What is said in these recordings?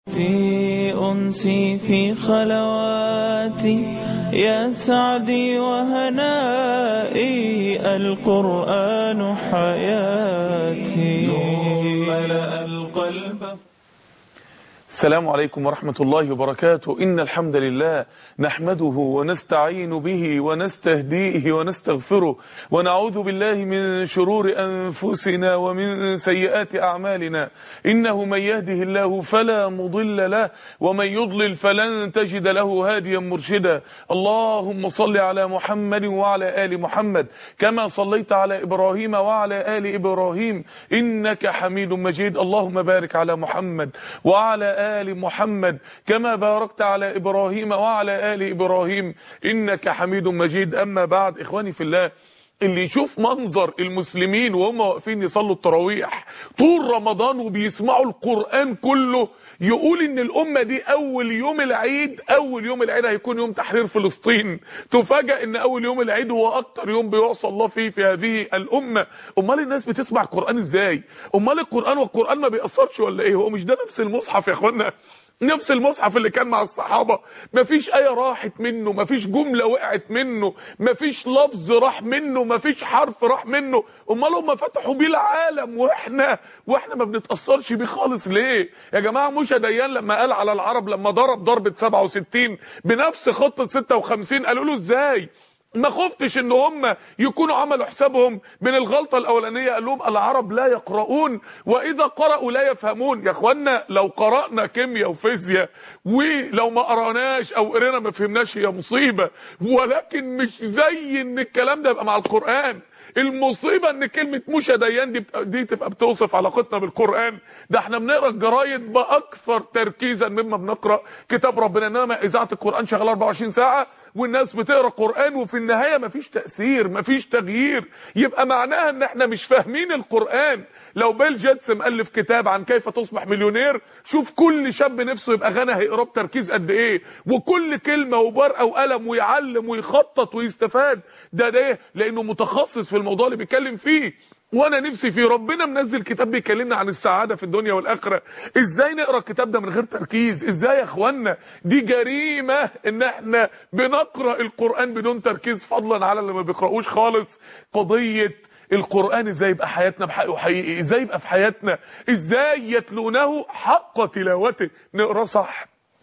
في أنسي في خلواتي يا سعدي وهنائي القرآن حياتي ملأ القلب. السلام عليكم ورحمة الله وبركاته. إن الحمد لله نحمده ونستعين به ونستهديه ونستغفره ونعوذ بالله من شرور أنفسنا ومن سيئات أعمالنا. إنه من يهده الله فلا مضل له ومن يضلل فلن تجد له هاديا مرشدا. اللهم صل على محمد وعلى آل محمد كما صليت على إبراهيم وعلى آل إبراهيم إنك حميد مجيد. اللهم بارك على محمد وعلى آل محمد كما باركت على إبراهيم وعلى آل إبراهيم إنك حميد مجيد. أما بعد، إخواني في الله، اللي يشوف منظر المسلمين وهم واقفين يصلوا التراويح طول رمضان وبيسمعوا القرآن كله يقول ان الامة دي اول يوم العيد هيكون يوم تحرير فلسطين. تفاجأ ان اول يوم العيد هو اكتر يوم بيعصى الله فيه في هذه الامة. امال الناس بتسمع القرآن ازاي؟ امال القرآن ما بيأثرش ولا ايه؟ هو مش ده نفس المصحف يا اخوانا؟ نفس المصحف اللي كان مع الصحابة، مفيش آية راحت منه، مفيش جملة وقعت منه، مفيش لفظ راح منه، مفيش حرف راح منه. امال هم فتحوا بيه العالم واحنا ما بنتأثرش بيه خالص ليه؟ يا جماعة موشى ديان لما قال على العرب لما ضرب ضربة 67 بنفس خطة 56 قالوا له ازاي؟ ما خفتش ان هم يكونوا عملوا حسابهم من الغلطة الاولانية؟ قال لهم العرب لا يقرؤون واذا قرأوا لا يفهمون. يا اخوانا لو قرأنا كيمياء وفيزياء ولو ما قرأناش او قرينا ما فهمناش هي مصيبة، ولكن مش زي ان الكلام ده يبقى مع القرآن. المصيبة ان كلمة موشى ديان دي تبقى بتوصف علاقتنا بالقرآن. ده احنا بنقرأ الجرايد باكثر تركيزا مما بنقرأ كتاب ربنا، انما اذاعة القرآن شغالة 24 ساعة والناس بتقرأ قرآن وفي النهاية مفيش تأثير مفيش تغيير. يبقى معناها ان احنا مش فاهمين القرآن. لو بيل جيتس مؤلف كتاب عن كيف تصبح مليونير، شوف كل شاب نفسه يبقى غني هيقراه بتركيز قد ايه، وكل كلمة وبرقة وقلم ويعلم ويخطط ويستفاد. ده لانه متخصص في الموضوع اللي بيتكلم فيه. وانا نفسي في ربنا منزل كتاب بيكلمنا عن السعادة في الدنيا والاخرة. ازاي نقرأ الكتاب ده من غير تركيز؟ ازاي يا اخوانا؟ دي جريمة ان احنا بنقرأ القرآن بدون تركيز، فضلا على اللي ما بيقرأوش خالص. قضية القرآن ازاي يبقى حياتنا بحقه حقيقي، ازاي يبقى في حياتنا، ازاي يتلونه حق تلاوته، نقرأ صح،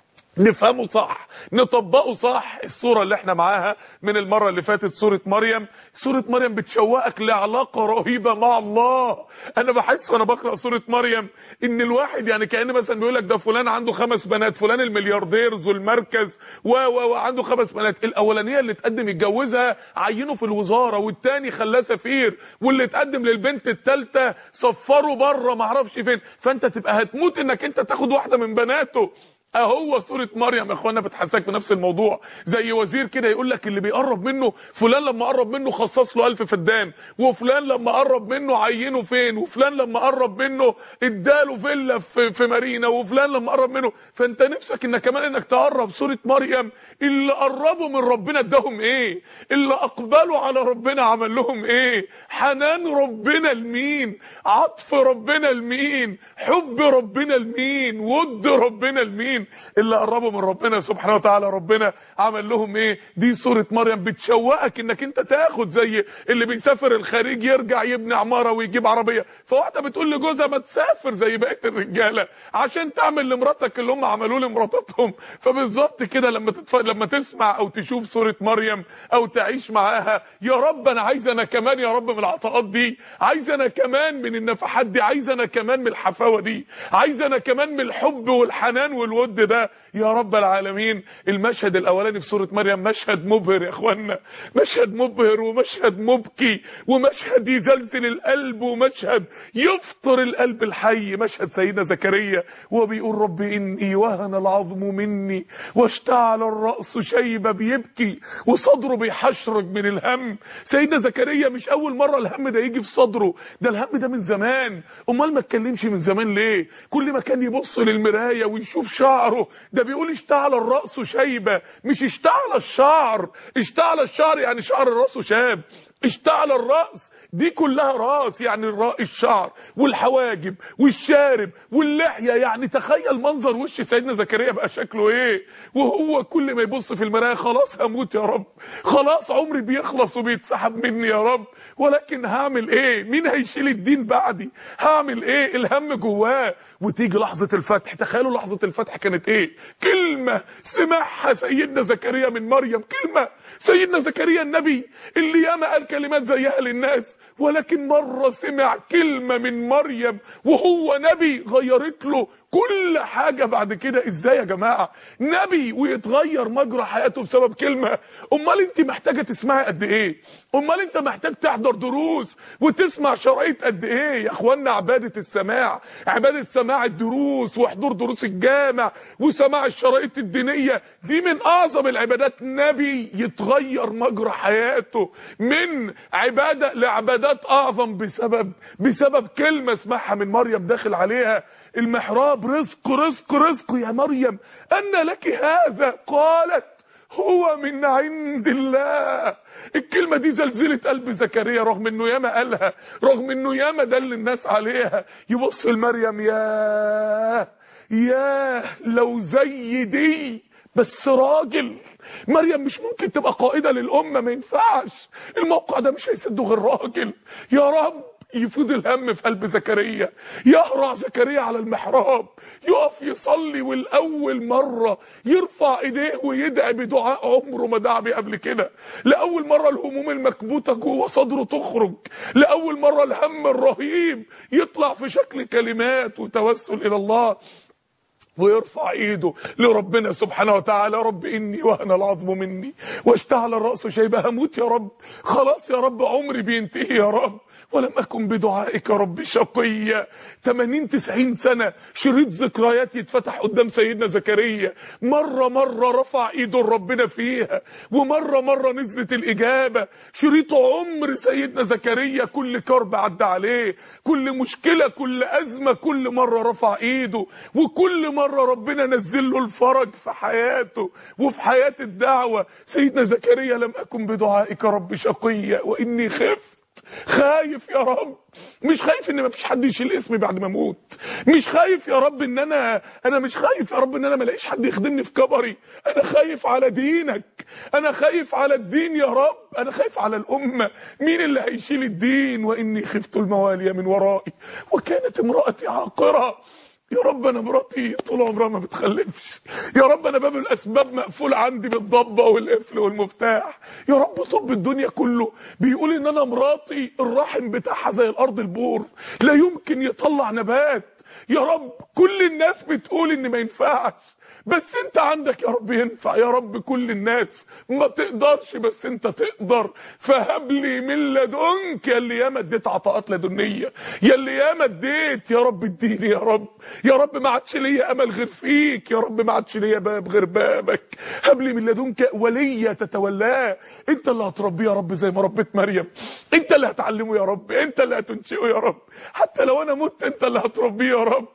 نفهمه صح، نطبقه صح. الصورة اللي احنا معاها من المرة اللي فاتت سورة مريم. سورة مريم بتشوقك لعلاقة رهيبة مع الله. انا بحس وانا بقرأ سورة مريم ان الواحد يعني كأن مثلا بيقول لك ده فلان عنده 5 بنات، فلان الملياردير ذو المركز وعنده 5 بنات. الاولانية اللي تقدم يتجوزها عينه في الوزارة، والتاني خلاه سفير، واللي تقدم للبنت التالتة صفره بره معرفش فين. فانت تبقى هتموت انك انت تاخد واحدة من بناته. اهو سورة مريم يا اخوانا بتحسسك بنفس الموضوع. زي وزير كده يقول لك اللي بيقرب منه فلان لما قرب منه خصص له 1000 فدان، وفلان لما قرب منه عينه فين، وفلان لما قرب منه اداله فيلا في مارينا، وفلان لما قرب منه. فانت نفسك انك كمان انك تقرب. سورة مريم اللي قربوا من ربنا اداهم ايه؟ اللي اقبلوا على ربنا عمل لهم ايه؟ حنان ربنا لمين؟ عطف ربنا لمين؟ حب ربنا لمين؟ ود ربنا لمين؟ اللي قربوا من ربنا سبحانه وتعالى ربنا عمل لهم ايه؟ دي سورة مريم بتشوقك انك انت تاخد زي اللي بيسافر الخارج يرجع يبني عمارة ويجيب عربية. فواحدة بتقول لجوزها ما تسافر زي بقية الرجالة عشان تعمل لمراتك اللي هم عملوه لمراتهم. فبالظبط كده لما تسمع او تشوف سورة مريم او تعيش معاها، يا رب انا عايز انا كمان يا رب من العطاءات دي، عايز انا كمان من النفحات دي، عايز انا كمان من الحفاوة دي، عايز انا كمان من الحب والحنان والود ده يا رب العالمين. المشهد الاولاني في سورة مريم مشهد مبهر يا اخوانا، مشهد مبهر ومشهد مبكي ومشهد يزلزل القلب ومشهد يفطر القلب الحي. مشهد سيدنا زكريا وهو بيقول رب اني وهن العظم مني واشتعل الرأس شيبة، بيبكي وصدره بيحشرج من الهم. سيدنا زكريا مش اول مرة الهم ده يجي في صدره، ده الهم ده من زمان. امال ما اتكلمش من زمان ليه؟ كل ما كان يبص للمراية ويشوف شعره، ده بيقول اشتعل الرأس شيبة، مش اشتعل الشعر. اشتعل الشعر يعني شعر الرأس شاب، اشتعل الرأس دي كلها راس، يعني الشعر والحواجب والشارب واللحية. يعني تخيل منظر وش سيدنا زكريا بقى شكله ايه وهو كل ما يبص في المراية خلاص هموت يا رب، خلاص عمري بيخلص وبيتسحب مني يا رب، ولكن هعمل ايه؟ مين هيشيل الدين بعدي؟ هعمل ايه؟ الهم جواه. وتيجي لحظة الفتح. تخيلوا لحظة الفتح كانت ايه؟ كلمة سمعها سيدنا زكريا من مريم. كلمة سيدنا زكريا النبي اللي ياما قال كلمات زيها للناس، ولكن مرة سمع كلمة من مريم وهو نبي غيرت له كل حاجة بعد كده. ازاي يا جماعة نبي ويتغير مجرى حياته بسبب كلمة؟ امال انت محتاجة تسمعي قد ايه؟ امال انت محتاج تحضر دروس وتسمع شرايط قد ايه؟ يا اخوانا عبادة السماع، عبادة سماع الدروس وحضور دروس الجامع وسماع الشرايط الدينية دي من اعظم العبادات. نبي يتغير مجرى حياته من عبادة لعبادات اعظم بسبب كلمة سمعها من مريم داخل عليها المحراب. رزق رزق رزق يا مريم، أن لك هذا؟ قالت هو من عند الله. الكلمة دي زلزلت قلب زكريا رغم انه ياما قالها، رغم انه ياما دل الناس عليها. يبص لمريم، يا لو زي دي بس راجل. مريم مش ممكن تبقى قائدة للأمة، ما ينفعش، الموقع ده مش هيسده غير راجل. يا رب يفيض الهم في قلب زكريا، يهرع زكريا على المحراب يقف يصلي، والأول مرة يرفع ايديه ويدعي بدعاء عمره ما دعا بيه قبل كده. لأول مرة الهموم المكبوتة جوه صدره تخرج، لأول مرة الهم الرهيب يطلع في شكل كلمات وتوسل إلى الله، ويرفع ايده لربنا سبحانه وتعالى. رب اني وهن العظم مني واشتعل الرأس شيبة. هموت يا رب، خلاص يا رب عمري بينتهي يا رب، ولم أكن بدعائك رب شقيا. 80-90 سنة شريط ذكريات يتفتح قدام سيدنا زكريا. مرة رفع ايده لربنا فيها، ومرة نزلت الإجابة. شريط عمر سيدنا زكريا، كل كرب عدى عليه، كل مشكلة، كل أزمة، كل مرة رفع ايده، وكل مرة ربنا نزل له الفرج في حياته وفي حياة الدعوة. سيدنا زكريا لم أكن بدعائك رب شقيا وإني خايف يا رب. مش خايف ان مفيش حد يشيل اسمي بعد ما اموت، مش خايف يا رب ان انا مش خايف يا رب ان انا ما الاقيش حد يخدمني في كبري. انا خايف على دينك، انا خايف على الدين يا رب، انا خايف على الامه. مين اللي هيشيل الدين؟ واني خفت الموالي من ورائي وكانت امرأتي عاقرة. يا رب انا مراتي طول عمرها ما بتخلفش، يا رب انا باب الاسباب مقفول عندي بالضبه والقفل والمفتاح. يا رب صب الدنيا كله بيقول ان انا مراتي الرحم بتاعها زي الارض البور، لا يمكن يطلع نبات. يا رب كل الناس بتقول ان ما ينفعش، بس انت عندك يا رب ينفع. يا رب كل الناس ما تقدرش بس انت تقدر، فهب لي من لدنك. يا اللي ياما اديت عطاءات لدنيه، يا اللي ياما اديت، يا رب اديني يا رب. يا رب ما عادش ليا امل غير فيك، يا رب ما عادش ليا باب غير بابك. هب لي من لدنك وليا تتولاه. انت اللي هتربيه يا رب زي ما ربيت مريم، انت اللي هتعلمه يا رب، انت اللي هتنشئه يا رب. حتى لو انا مت انت اللي هتربيه يا رب.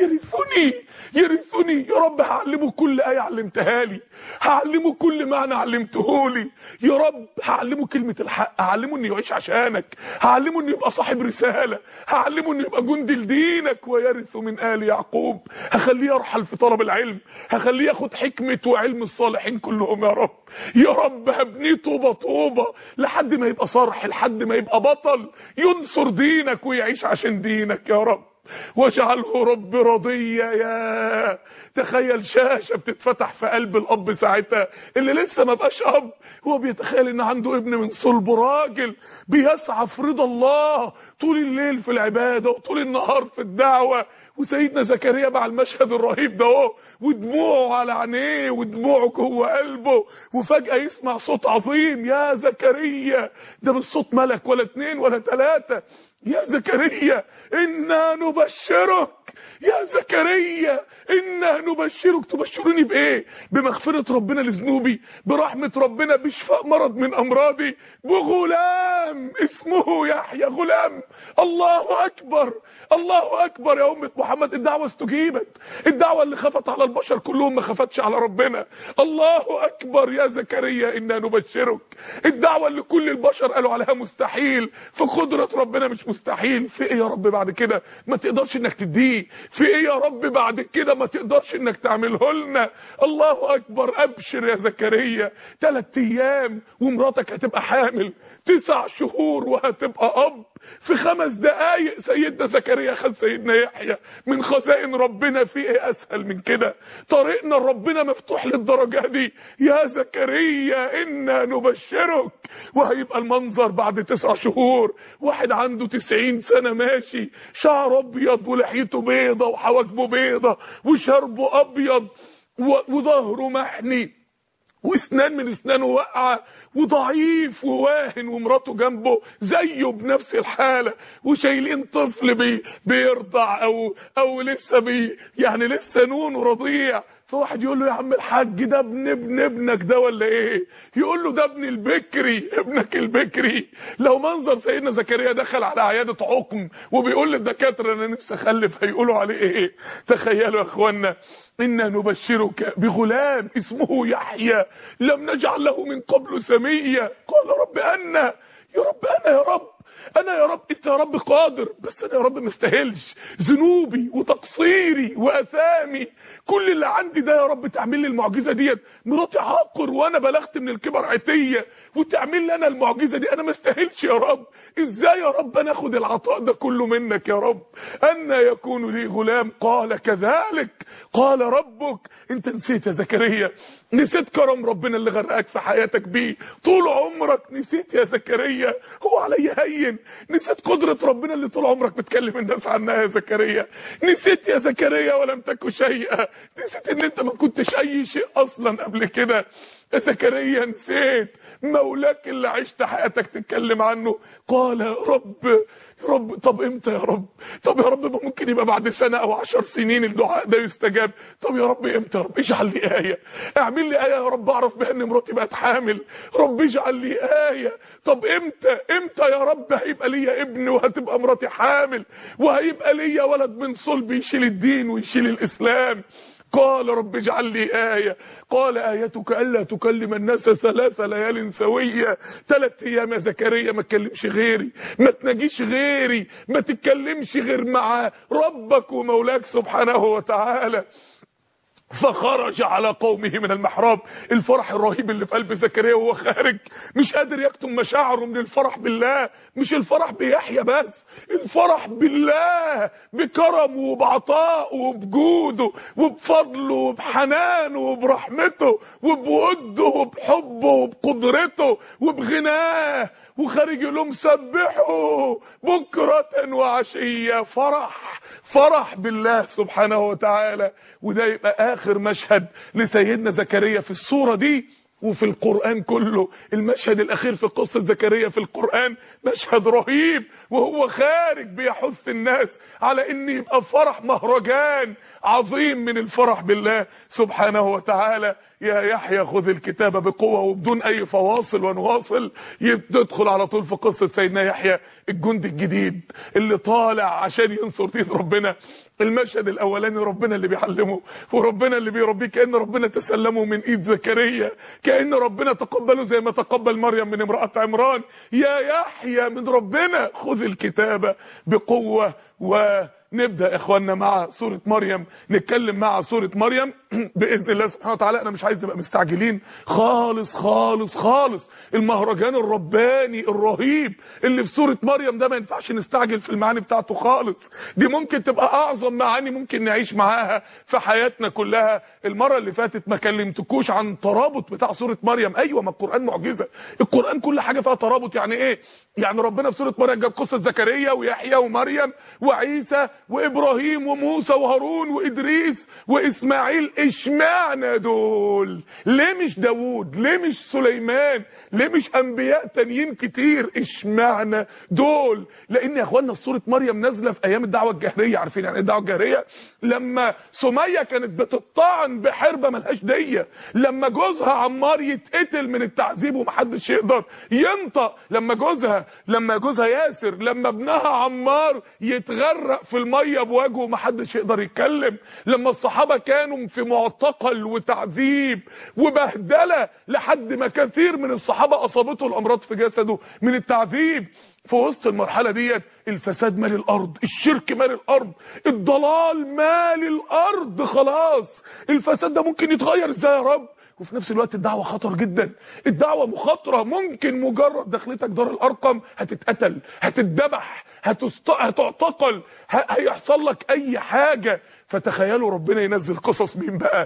يرثني يا رب. هعلمه كل آية علمتها لي، هعلمه كل معنى علمته لي يا رب. هعلمه كلمة الحق، هعلمه انه يعيش عشانك، هعلمه انه يبقى صاحب رسالة، هعلمه انه يبقى جندي لدينك. ويرث من آل يعقوب. هخليه يرحل في طلب العلم، هخليه ياخد حكمة وعلم الصالحين كلهم يا رب. يا رب هبنيه طوبة لحد ما يبقى صرح، لحد ما يبقى بطل ينصر دينك ويعيش عشان دينك يا رب. واجعله رب رضيا. يا تخيل شاشة بتتفتح في قلب الاب ساعتها اللي لسه ما بقاش اب، هو بيتخيل ان عنده ابن من صلب راجل بيسعى في رضا الله طول الليل في العبادة وطول النهار في الدعوة. وسيدنا زكريا مع المشهد الرهيب ده اهو، ودموعه على عينيه ودموعه جوه قلبه، وفجأة يسمع صوت عظيم: يا زكريا. ده مش صوت ملك ولا 2 ولا 3. يا زكريا إنا نبشرك يا زكريا إنا نبشرك. تبشروني بإيه؟ بمغفرة ربنا لذنوبي، برحمة ربنا، بشفاء مرض من أمراضي، بغلام اسمه يحيى. غلام. الله أكبر، الله أكبر يا أمة محمد. الدعوة استجيبت، الدعوة اللي خفت على البشر كلهم ما خفتش على ربنا. الله أكبر. يا زكريا إنا نبشرك. الدعوة اللي كل البشر قالوا عليها مستحيل، في قدرة ربنا مش مستحيل. في إيه يا رب بعد كده ما تقدرش إنك تديه؟ في إيه يا رب بعد كده ما تقدرش إنك تعمله لنا؟ الله أكبر. أبشر يا زكريا، 3 أيام ومراتك هتبقى حامل، 9 شهور وهتبقى أب. في 5 دقايق سيدنا زكريا خد سيدنا يحيى من خزائن ربنا. في ايه اسهل من كده؟ طريقنا لربنا مفتوح للدرجه دي. يا زكريا إنا نبشرك. وهيبقى المنظر بعد 9 شهور، واحد عنده 90 سنة ماشي، شعر ابيض ولحيته بيضة وحواجبه بيضة وشربه ابيض وظهره محني واسنان من اسنانه واقعه وضعيف وواهن، ومراته جنبه زيه بنفس الحاله، وشايلين طفل بيرضع او لسه يعني لسه نونه رضيع. فواحد يقول له يا عم الحاج ده ابن ابنك ده ولا ايه؟ يقول له ده ابن البكري، ابنك البكري. لو منظر سيدنا زكريا دخل على عياده حكم وبيقول للدكاتره انا نفسي اخلف، هيقولوا عليه ايه؟ تخيلوا يا اخوانا. إنا نبشرك بغلام اسمه يحيى لم نجعل له من قبل سميا. قال رب أنا يا رب، أنا يا رب، أنا يا رب. أنت يا رب قادر، بس أنا يا رب مستاهلش. ذنوبي وتقصيري وأثامي، كل اللي عندي ده يا رب تعمل لي المعجزة ديت. مراتي عاقر وأنا بلغت من الكبر عتية، وتعمل لي أنا المعجزة دي. أنا مستاهلش يا رب. إزاي يا رب أنا أخد العطاء ده كله منك يا رب؟ أن يكون لي غلام؟ قال كذلك قال ربك. أنت نسيت يا زكريا، نسيت كرم ربنا اللي غرقك في حياتك بيه طول عمرك. نسيت يا زكريا، هو علي هين. نسيت قدرة ربنا اللي طول عمرك بتكلم الناس عنها يا زكريا. نسيت يا زكريا ولم تكن شيئا. نسيت ان انت ما كنتش اي شيء اصلا قبل كده يا زكريا. نسيت مولاك اللي عشت حياتك تتكلم عنه. قال رب طب امتى يا رب؟ طب يا رب ممكن يبقى بعد 1 سنة او 10 سنين الدعاء ده يستجاب. طب يا رب امتى يا رب؟ اجعل لي آية، اعمل لي آية يا رب اعرف بها ان مراتي بقت حامل. رب اجعل لي آية. طب امتى يا رب هيبقى ليا ابن وهتبقى مراتي حامل وهيبقى ليا ولد من صلبي يشيل الدين ويشيل الاسلام؟ قال رب اجعل لي آية. قال آيتك ألا تكلم الناس 3 ليال سوية. 3 أيام يا زكريا ما تكلمش غيري، ما تناجيش غيري، ما تتكلمش غير مع ربك ومولاك سبحانه وتعالى. فخرج على قومه من المحراب. الفرح الرهيب اللي في قلب زكريا وهو خارج، مش قادر يكتم مشاعره من الفرح بالله. مش الفرح بيحيى بس، الفرح بالله، بكرمه وبعطائه وبجوده وبفضله وبحنانه وبرحمته وبوده وبحبه وبقدرته وبغناه. وخارج يقول لهم سبحوا بكرة وعشية. فرح بالله سبحانه وتعالى. وده يبقى آخر مشهد لسيدنا زكريا في الصورة دي وفي القرآن كله. المشهد الأخير في قصة زكريا في القرآن مشهد رهيب، وهو خارج بيحث الناس على ان يبقى فرح مهرجان عظيم من الفرح بالله سبحانه وتعالى. يا يحيى خذ الكتاب بقوة. وبدون اي فواصل ونواصل يدخل على طول في قصة سيدنا يحيى الجندي الجديد اللي طالع عشان ينصر دين ربنا. المشهد الاولاني ربنا اللي بيعلمه وربنا اللي بيربيه، كأن ربنا تسلمه من ايد زكريا، كأن ربنا تقبله زي ما تقبل مريم من امرأة عمران. يا يحيى من ربنا خذ الكتاب بقوة. ونبدأ يا اخوانا مع سورة مريم، نتكلم مع سورة مريم بإذن الله سبحانه وتعالى. انا مش عايز نبقى مستعجلين خالص خالص خالص. المهرجان الرباني الرهيب اللي في سورة مريم ده ما ينفعش نستعجل في المعاني بتاعته خالص. دي ممكن تبقى اعظم معاني ممكن نعيش معاها في حياتنا كلها. المرة اللي فاتت ما كلمتكوش عن ترابط بتاع سورة مريم. ايوه، ما القرآن معجزة، القرآن كل حاجة فيها ترابط. يعني ايه؟ يعني ربنا في سورة مريم جاب قصة زكريا ويحيى ومريم وعيسى وابراهيم وموسى وهارون وادريس واسماعيل. اشمعنى دول؟ ليه مش داوود؟ ليه مش سليمان؟ ليه مش انبياء تانيين كتير؟ اشمعنى دول؟ لان يا اخوانا سوره مريم نازله في ايام الدعوه الجهريه. عارفين يعني ايه الدعوه الجهريه؟ لما سميه كانت بتطعن بحربه ملهاش ديه، لما جوزها عمار يتقتل من التعذيب ومحدش يقدر ينطق، لما جوزها ياسر، لما ابنها عمار يتغرق في الميه بوجهه ومحدش يقدر يتكلم، لما الصحابه كانوا في معتقل وتعذيب وبهدله لحد ما كثير من الصحابه اصابته الامراض في جسده من التعذيب. في وسط المرحله ديت الفساد مال الارض، الشرك مال الارض، الضلال مال الارض. خلاص الفساد ده ممكن يتغير ازاي يا رب؟ وفي نفس الوقت الدعوه خطر جدا، الدعوه مخاطره. ممكن مجرد دخلتك دار الارقم هتتقتل، هتتذبح، هتعتقل، هيحصل لك اي حاجه. فتخيلوا ربنا ينزل قصص مين بقى؟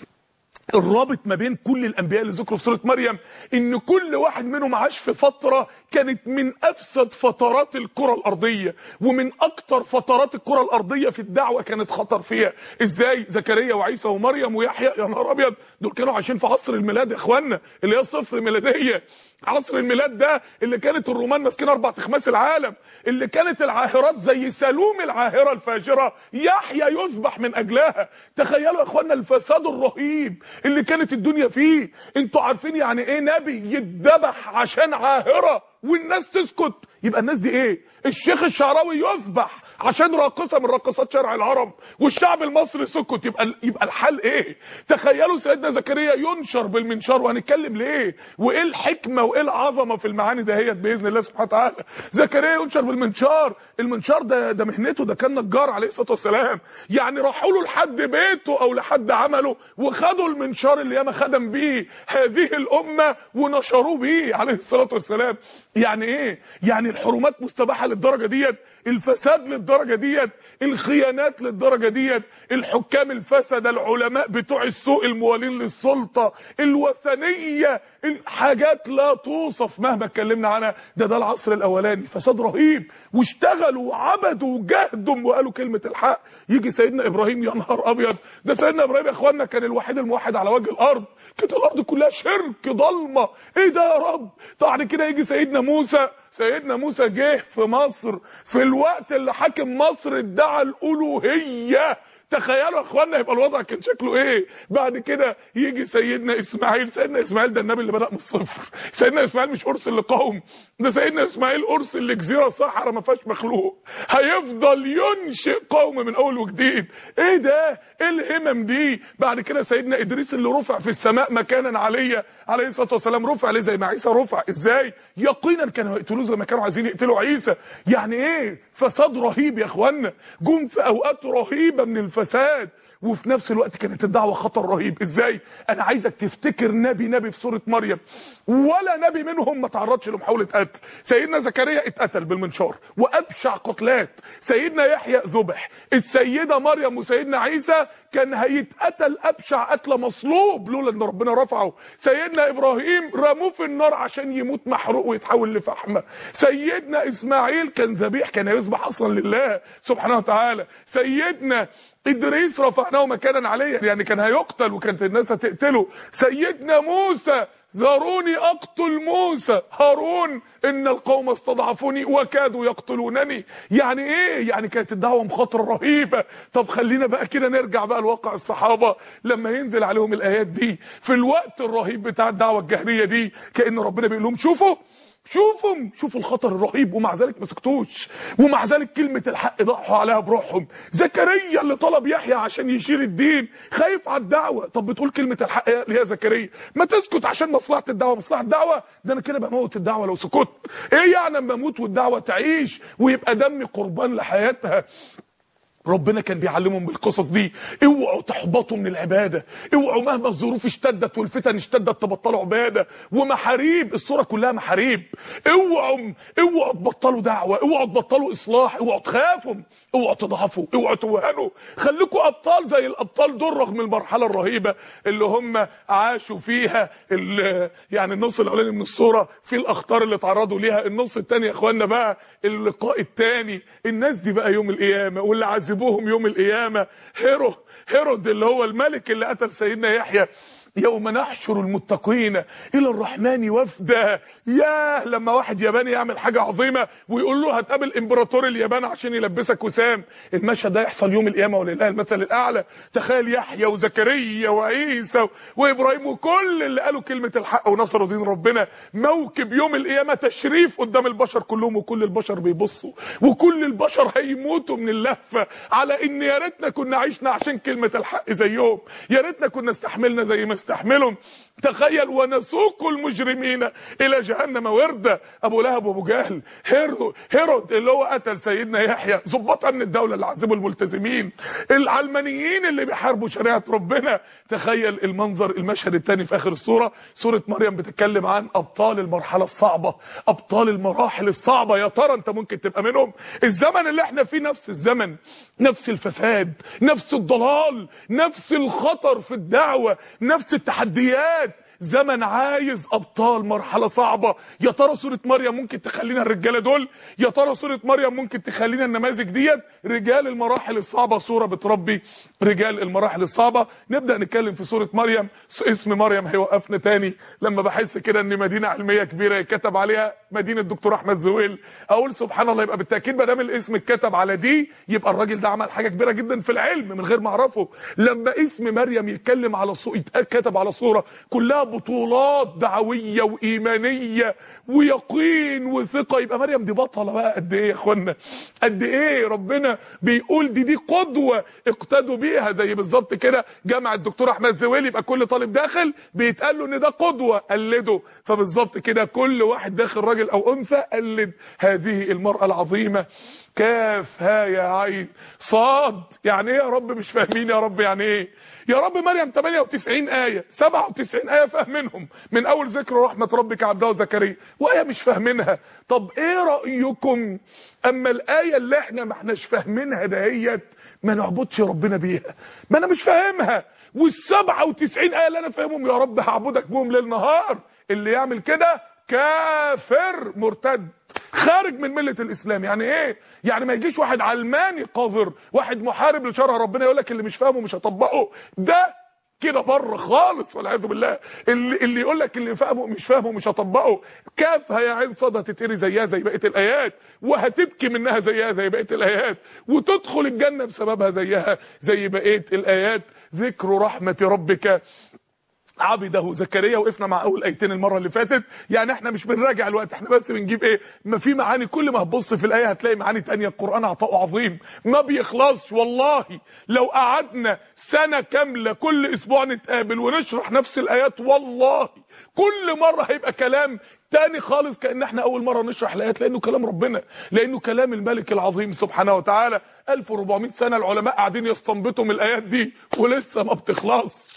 الرابط ما بين كل الانبياء اللي ذكروا في سوره مريم ان كل واحد منهم عاش في فتره كانت من افسد فترات الكره الارضيه، ومن اكتر فترات الكره الارضيه في الدعوه كانت خطر فيها. ازاي؟ زكريا وعيسى ومريم ويحيى، يا نهار ابيض، دول كانوا عايشين في عصر الميلاد يا اخوانا، اللي هي صفر ميلاديه. عصر الميلاد ده اللي كانت الرومان ماسكين 4 اخماس العالم، اللي كانت العاهرات زي سلوم العاهره الفاجره يحيى يذبح من اجلها. تخيلوا يا اخوانا الفساد الرهيب اللي كانت الدنيا فيه. انتوا عارفين يعني ايه نبي يتذبح عشان عاهره والناس تسكت؟ يبقى الناس دي ايه؟ الشيخ الشعراوي يذبح عشان راقصه من راقصات شارع العرب والشعب المصري سكت. يبقى الحل ايه؟ تخيلوا سيدنا زكريا ينشر بالمنشار. وهنتكلم ليه وايه الحكمه وايه العظمه في المعاني دهيت باذن الله سبحانه وتعالى. زكريا ينشر بالمنشار، المنشار ده مهنته، ده كان نجار عليه الصلاه والسلام. يعني راحوا له لحد بيته او لحد عمله وخدوا المنشار اللي ياما خدم بيه هذه الامه ونشروه بيه عليه الصلاه والسلام. يعني ايه؟ يعني الحرمات مستباحه للدرجه ديت، الفساد للدرجه ديت، الخيانات للدرجه ديت، الحكام الفسده، العلماء بتوع السوء الموالين للسلطه، الوثنيه، الحاجات لا توصف مهما اتكلمنا عنها. ده العصر الاولاني، فساد رهيب، واشتغلوا وعبدوا وجهدوا وقالوا كلمه الحق. يجي سيدنا ابراهيم، يا نهار ابيض، ده سيدنا ابراهيم يا اخوانا كان الوحيد الموحد على وجه الارض، كانت الارض كلها شرك ضلمه. ايه ده يا رب؟ بعد كده يجي سيدنا موسى جه في مصر في الوقت اللي حاكم مصر ادعى الالوهيه. تخيلوا يا اخوانا يبقى الوضع كان شكله ايه. بعد كده يجي سيدنا اسماعيل ده النبي اللي بدأ من الصفر. سيدنا اسماعيل مش ارسل لقوم، ده سيدنا اسماعيل ارسل لجزيره صحراء ما فيهاش مخلوق، هيفضل ينشئ قوم من اول وجديد. ايه ده؟ ايه الهمم دي؟ بعد كده سيدنا ادريس اللي رفع في السماء مكانا عليه الصلاه والسلام، رفع ليه زي ما عيسى رفع. ازاي؟ يقينا كانوا يقتلوه زي ما كانوا عايزين يقتلوا عيسى. يعني ايه؟ فساد رهيب يا اخوانا، جم في اوقات رهيبه من الفساد، وفي نفس الوقت كانت الدعوه خطر رهيب. ازاي؟ انا عايزك تفتكر نبي في سوره مريم ولا نبي منهم ما تعرضش لمحاوله قتل. سيدنا زكريا اتقتل بالمنشار وابشع قتلات، سيدنا يحيى ذبح، السيده مريم وسيدنا عيسى كان هيتقتل ابشع قتله، مصلوب لولا ان ربنا رفعه. سيدنا ابراهيم رموه في النار عشان يموت محروق ويتحول لفحمه. سيدنا اسماعيل كان ذبيح، كان يذبح اصلا لله سبحانه وتعالى. سيدنا ادريس رفعناه مكانا عليه، يعني كان هيقتل وكانت الناس هتقتله. سيدنا موسى ذروني اقتل موسى، هارون ان القوم استضعفوني وكادوا يقتلونني. يعني ايه؟ يعني كانت الدعوه مخاطره رهيبه. طب خلينا بقى كده نرجع بقى لواقع الصحابه لما ينزل عليهم الايات دي في الوقت الرهيب بتاع الدعوه الجهريه دي، كأن ربنا بيقول لهم شوفوا الخطر الرهيب، ومع ذلك ما سكتوش، ومع ذلك كلمه الحق ضحوا عليها بروحهم. زكريا اللي طلب يحيى عشان يشير الدين خايف على الدعوه. طب بتقول كلمه الحق يا زكريا، ما تسكت عشان مصلحه الدعوه. مصلحه الدعوه ده انا كده بموت الدعوه لو سكت. ايه يعني اما اموت والدعوه تعيش ويبقى دمي قربان لحياتها؟ ربنا كان بيعلمهم بالقصص دي، اوعوا تحبطوا من العباده، اوعوا مهما الظروف اشتدت والفتن اشتدت تبطلوا عباده ومحاريب. الصوره كلها محاريب. اوعوا تبطلوا دعوه، اوعوا تبطلوا اصلاح، اوعوا تخافوا، اوعوا تضعفوا، اوعوا توهنوا. خليكوا ابطال زي الابطال دول رغم المرحله الرهيبه اللي هم عاشوا فيها. يعني النص الاولاني من الصوره في الاخطار اللي تعرضوا ليها، النص الثاني يا اخوانا بقى اللقاء الثاني. الناس دي بقى يوم القيامه واللي عذبوهم يعذبوهم يوم القيامة. هيرود اللي هو الملك اللي قتل سيدنا يحيى، يوم نحشر المتقين الى الرحمن وفدا. ياه لما واحد ياباني يعمل حاجة عظيمة ويقول له هتقابل امبراطور اليابان عشان يلبسك وسام. المشهد ده يحصل يوم القيامة ولله المثل الاعلى. تخيل يحيى وزكريا وعيسى وابراهيم وكل اللي قالوا كلمة الحق ونصروا دين ربنا، موكب يوم القيامة تشريف قدام البشر كلهم، وكل البشر بيبصوا وكل البشر هيموتوا من اللهفة على ان يا ريتنا كنا عشنا عشان كلمة الحق زيهم، يا ريتنا كنا استحملنا زي ما استحملهم. تخيل ونسوق المجرمين الى جهنم وردا. ابو لهب وابو جهل، هيرود اللي هو قتل سيدنا يحيى، ضباط امن الدوله اللي عذبوا الملتزمين، العلمانيين اللي بيحاربوا شريعه ربنا. تخيل المنظر. المشهد الثاني في اخر السوره، سوره مريم بتتكلم عن ابطال المرحله الصعبه، ابطال المراحل الصعبه. يا ترى انت ممكن تبقى منهم؟ الزمن اللي احنا فيه نفس الزمن، نفس الفساد، نفس الضلال، نفس الخطر في الدعوه، نفس التحديات. زمن عايز ابطال مرحله صعبه. يا ترى سوره مريم ممكن تخلينا الرجاله دول؟ يا ترى سوره مريم ممكن تخلينا النماذج ديت؟ رجال المراحل الصعبه، سوره بتربي رجال المراحل الصعبه. نبدا نتكلم في سوره مريم. اسم مريم هيوقفنا تاني لما بحس كده ان مدينه علميه كبيره يتكتب عليها مدينه دكتور احمد زويل، اقول سبحان الله. يبقى بالتاكيد ما دام الاسم اتكتب على دي يبقى الراجل ده عمل حاجه كبيره جدا في العلم من غير ما اعرفه. لما اسم مريم يتكلم على يتكتب على صوره كلها بطولات دعويه وايمانيه ويقين وثقه، يبقى مريم دي بطله بقى. قد ايه يا اخوانا، قد ايه ربنا بيقول دي قدوه اقتدوا بيها. زي بالظبط كده جامعه الدكتور احمد زويل، يبقى كل طالب داخل بيتقال له ان ده قدوه قلده. فبالظبط كده كل واحد داخل راجل او انثى قلد هذه المراه العظيمه. كاف ها يا عين صاد. يعني ايه يا رب؟ مش فاهمين يا رب يعني ايه يا رب. مريم 98 آية، 97 آية فاهمينهم من اول ذكر رحمة ربك عبده وزكريا، وآية مش فاهمينها. طب ايه رأيكم اما الآية اللي احنا ما احناش فاهمينها دهيت ما نعبدش ربنا بيها؟ ما انا مش فاهمها، وال97 آية اللي انا فاهمهم يا رب هعبدك بهم ليل نهار. اللي يعمل كده كافر مرتد خارج من ملة الاسلام. يعني ايه؟ يعني ما يجيش واحد علماني قذر، واحد محارب لشرع ربنا يقول لك اللي مش فاهمه مش هطبقه، ده كده بره خالص والعياذ بالله. اللي يقول لك اللي فاهمه مش فاهمه مش هطبقه. كافها يا عين صاد هتتقري زيها زي بقيه الايات، وهتبكي منها زيها زي بقيه الايات، وتدخل الجنه بسببها زيها زي بقيه الايات. ذكر رحمه ربك عبده زكريا. وقفنا مع اول ايتين المره اللي فاتت. يعني احنا مش بنراجع الوقت، احنا بس بنجيب ايه ما في معاني. كل ما هتبص في الايه هتلاقي معاني تانية. القران عطاؤه عظيم ما بيخلصش والله. لو قعدنا سنه كامله كل اسبوع نتقابل ونشرح نفس الايات والله كل مره هيبقى كلام تاني خالص، كأن احنا اول مرة نشرح الايات، لانه كلام ربنا، لانه كلام الملك العظيم سبحانه وتعالى. 1400 سنة العلماء قاعدين يستنبطوا من الايات دي ولسه ما بتخلصش.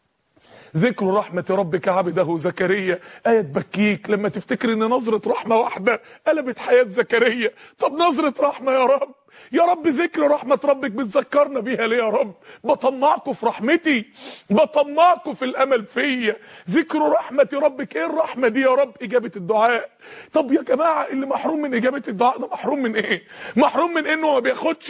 ذكر رحمة ربك عبده زكريا. آية تبكيك لما تفتكر ان نظرة رحمة واحدة قلبت حياة زكريا. طب نظرة رحمة يا رب، يا رب ذكر رحمة ربك بتذكرنا بيها ليه يا رب؟ بطمعكم في رحمتي، بطمعكم في الامل فيا. ذكر رحمة ربك. ايه الرحمة دي يا رب؟ اجابة الدعاء. طب يا جماعة اللي محروم من اجابة الدعاء ده محروم من ايه؟ محروم من انه ما بياخدش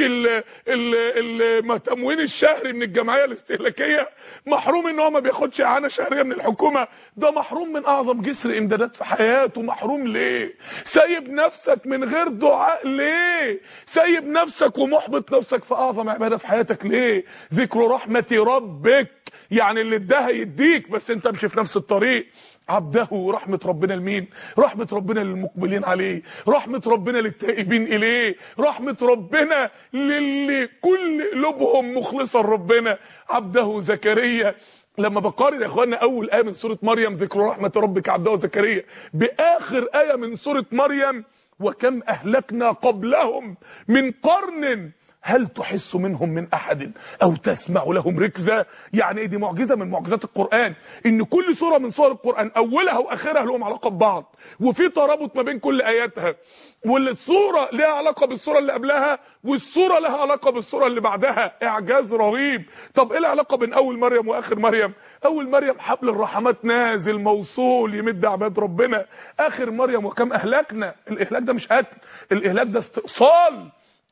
التموين الشهري من الجمعية الاستهلاكية، محروم انه ما بياخدش اعانة شهرية من الحكومة، ده محروم من اعظم جسر امدادات في حياته. محروم ليه؟ سايب نفسك من غير دعاء ليه؟ سايب نفسك ومحبط نفسك في اعظم عبادة في حياتك ليه؟ ذكر رحمة ربك، يعني اللي اداها يديك بس انت امشي في نفس الطريق. عبده. رحمة ربنا لمين؟ رحمة ربنا للمقبلين عليه، رحمة ربنا للتائبين اليه، رحمة ربنا للي كل قلوبهم مخلصة لربنا. عبده زكريا. لما بقارن يا اخوانا اول ايه من سوره مريم ذكر رحمه ربك عبده زكريا باخر ايه من سوره مريم وكم اهلكنا قبلهم من قرن هل تحس منهم من احد او تسمع لهم ركزا. يعني ايه؟ دي معجزه من معجزات القران، ان كل سوره من سور القران اولها واخرها لهم علاقه ببعض، وفي ترابط ما بين كل اياتها، والسوره لها علاقه بالسوره اللي قبلها، والسوره لها علاقه بالسوره اللي بعدها. اعجاز رهيب. طب ايه العلاقه بين اول مريم واخر مريم؟ اول مريم حبل الرحمات نازل موصول يمد عباد ربنا. اخر مريم وكم اهلكنا. الاهلاك ده مش قتل، الاهلاك ده استئصال.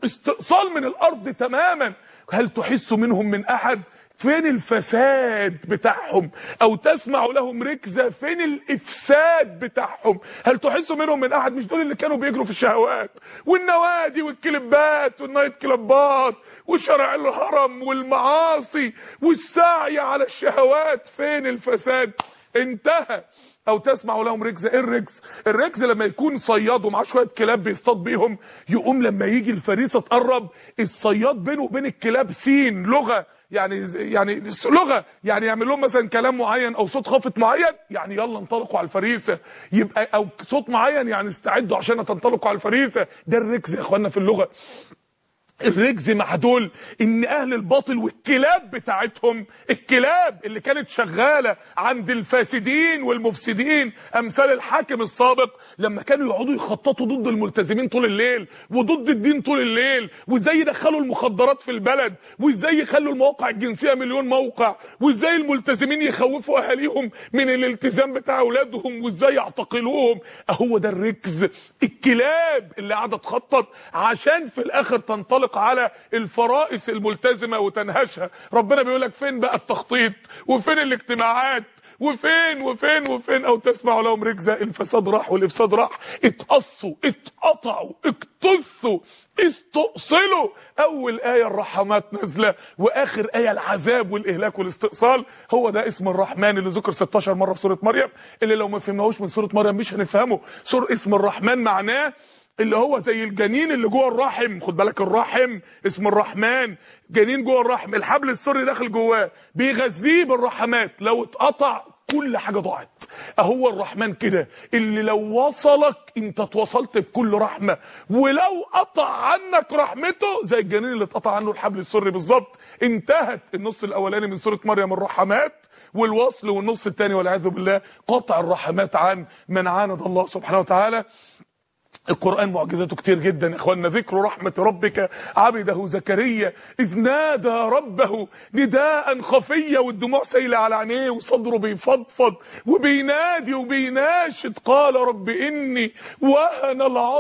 استئصال من الارض تماما. هل تحس منهم من احد؟ فين الفساد بتاعهم؟ او تسمع لهم ركزة؟ فين الافساد بتاعهم؟ هل تحس منهم من احد؟ مش دول اللي كانوا بيجروا في الشهوات والنوادي والكليبات والنايت كليبات وشارع الهرم والمعاصي والسعي على الشهوات؟ فين الفساد؟ انتهى. او تسمع لهم ركزة. ايه الركز؟ الركز لما يكون صياد ومعاه شويه كلاب بيصطاد بيهم، يقوم لما يجي الفريسه تقرب، الصياد بينه وبين الكلاب سين لغه، يعني لغه، يعني يعمل لهم مثلا كلام معين او صوت خافت معين، يعني يلا انطلقوا على الفريسه، يبقى او صوت معين يعني استعدوا عشان تنطلقوا على الفريسه. ده الركز يا اخوانا في اللغه. الرجز مع دول ان اهل الباطل والكلاب بتاعتهم، الكلاب اللي كانت شغالة عند الفاسدين والمفسدين امثال الحاكم السابق، لما كانوا يقعدوا يخططوا ضد الملتزمين طول الليل وضد الدين طول الليل، وازاي يدخلوا المخدرات في البلد، وازاي يخلوا المواقع الجنسية مليون موقع، وازاي الملتزمين يخوفوا اهاليهم من الالتزام بتاع اولادهم، وازاي يعتقلوهم. اهو ده الرجز، الكلاب اللي قاعدة تخطط عشان في الاخر تنطلق على الفرائس الملتزمة وتنهشها. ربنا بيقولك فين بقى التخطيط، وفين الاجتماعات، وفين. او تسمع لهم ركزة. الفساد راح والافساد راح، اتقصوا، اتقطعوا، اكتثوا، استؤصلوا. اول آية الرحمات نازلة، واخر آية العذاب والاهلاك والاستئصال. هو ده اسم الرحمن اللي ذكر 16 مرة في سورة مريم، اللي لو ما فهمناهوش من سورة مريم مش هنفهمه. اسم الرحمن معناه اللي هو زي الجنين اللي جوه الرحم. خد بالك الرحم اسم الرحمن، جنين جوه الرحم، الحبل السري داخل جواه بيغذيه بالرحمات، لو اتقطع كل حاجة ضاعت. اهو الرحمن كده، اللي لو وصلك انت اتوصلت بكل رحمة، ولو قطع عنك رحمته زي الجنين اللي اتقطع عنه الحبل السري بالظبط. انتهت النص الاولاني من سورة مريم الرحمات والوصل، والنص الثاني والعياذ بالله قطع الرحمات عن من عاند الله سبحانه وتعالى. القرآن معجزاته كتير جدا يا اخوانا. ذكر رحمة ربك عبده زكريا إذ نادى ربه نداء خفيا، والدموع سايلة على عينيه وصدره بيفضفض وبينادي وبيناشد. قال رب إني وهن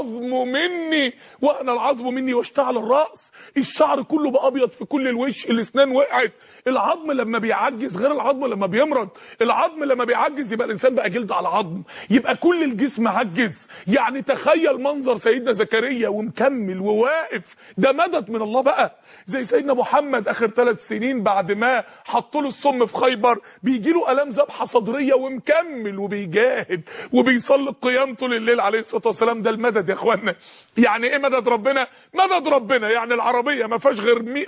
العظم مني واشتعل الرأس. الشعر كله بقى ابيض في كل الوش، الاسنان وقعت. العظم لما بيعجز غير العظم لما بيمرض. العظم لما بيعجز يبقى الانسان بقى جلد على عظم، يبقى كل الجسم عجز. يعني تخيل منظر سيدنا زكريا ومكمل وواقف، ده مدد من الله بقى. زي سيدنا محمد اخر 3 سنين بعد ما حطوا له السم في خيبر، بيجي له الام ذبحه صدريه ومكمل وبيجاهد وبيصلي القيام طول الليل عليه الصلاه والسلام. ده المدد يا اخوانا. يعني ايه مدد ربنا؟ مدد ربنا يعني العربيه ما فيهاش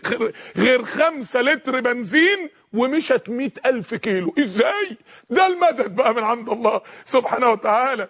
غير 5 لتر بنزين ومشت 100,000 كيلو. ازاي؟ ده المدد بقى من عند الله سبحانه وتعالى.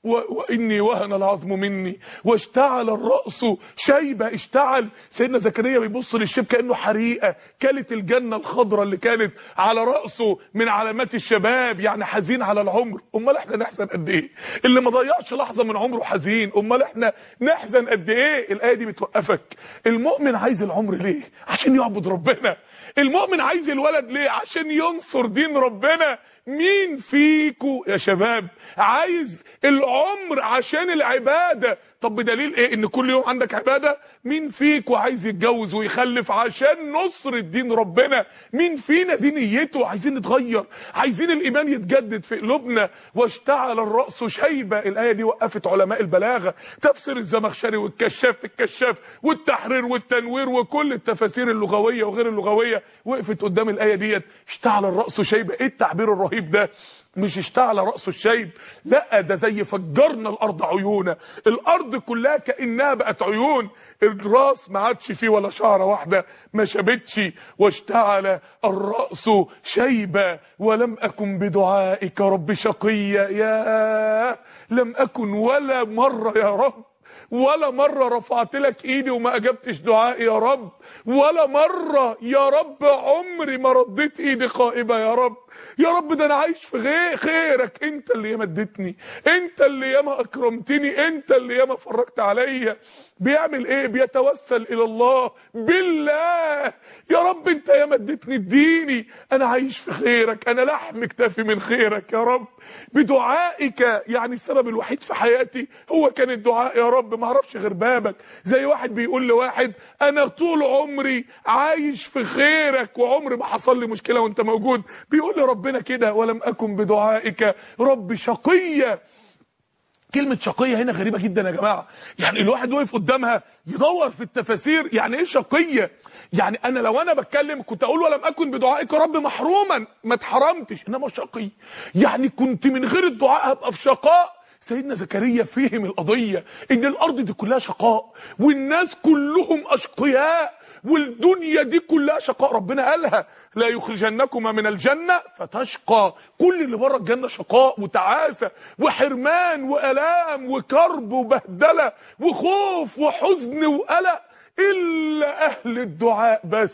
واني وهن العظم مني واشتعل الرأس شيبة. اشتعل سيدنا زكريا بيبص للشيب كأنه حريقة كلت الجنة الخضراء اللي كانت على رأسه من علامات الشباب، يعني حزين على العمر. امال احنا نحزن قد ايه؟ اللي ما ضيعش لحظة من عمره حزين، امال احنا نحزن قد ايه؟ الآية دي بتوقفك. المؤمن عايز العمر ليه؟ عشان يعبد ربنا. المؤمن عايز الولد ليه؟ عشان ينصر دين ربنا. مين فيكو يا شباب عايز العمر عشان العبادة؟ طب بدليل ايه ان كل يوم عندك عبادة؟ مين فيكو عايز يتجوز ويخلف عشان نصر الدين ربنا؟ مين فينا دي نيته؟ عايزين نتغير، عايزين الايمان يتجدد في قلوبنا. واشتعل الرأس شيبة. الاية دي وقفت علماء البلاغة، تفسير الزمخشري والكشاف في الكشاف والتحرير والتنوير وكل التفاسير اللغوية وغير اللغوية وقفت قدام الاية ديت. اشتعل الرأس شيبة. ايه التعبير الرهيب ده؟ مش اشتعل رأس الشيب، لا ده زي فجرنا الارض عيونا. الارض كلها كأنها بقت عيون، الراس ما عادش فيه ولا شعره واحده ما شبتش. واشتعل الرأس شيبا ولم اكن بدعائك رب شقيا. يا لم اكن ولا مره يا رب، ولا مرة رفعت لك ايدي وما اجبتش دعائي يا رب، ولا مرة يا رب عمري ما رديت ايدي خائبة يا رب. يا رب ده انا عايش في خيرك، انت اللي ياما اديتني، انت اللي ياما اكرمتني، انت اللي ياما فرجت عليا. بيعمل ايه؟ بيتوسل الى الله بالله، يا رب انت ياما اديتني، اديني، انا عايش في خيرك، انا لحم كتافي من خيرك يا رب. بدعائك، يعني السبب الوحيد في حياتي هو كان الدعاء يا رب، ما اعرفش غير بابك. زي واحد بيقول لواحد انا طول عمري عايش في خيرك وعمري ما حصل لي مشكله وانت موجود، بيقول لربنا كده ولم اكن بدعائك رب شقيا. كلمة شقية هنا غريبة جدا يا جماعة، يعني الواحد وقف قدامها يدور في التفاسير، يعني ايه شقية؟ يعني انا لو انا بتكلم كنت اقول ولم اكن بدعائك رب محروما، ما اتحرمتش، انما شقي يعني كنت من غير الدعاء هبقى في شقاء. سيدنا زكريا فهم القضية ان الارض دي كلها شقاء والناس كلهم اشقياء والدنيا دي كلها شقاء. ربنا قالها لا يخرجنكما من الجنة فتشقى، كل اللي بره الجنة شقاء وتعاسة وحرمان وألام وكرب وبهدلة وخوف وحزن وقلق، إلا أهل الدعاء بس.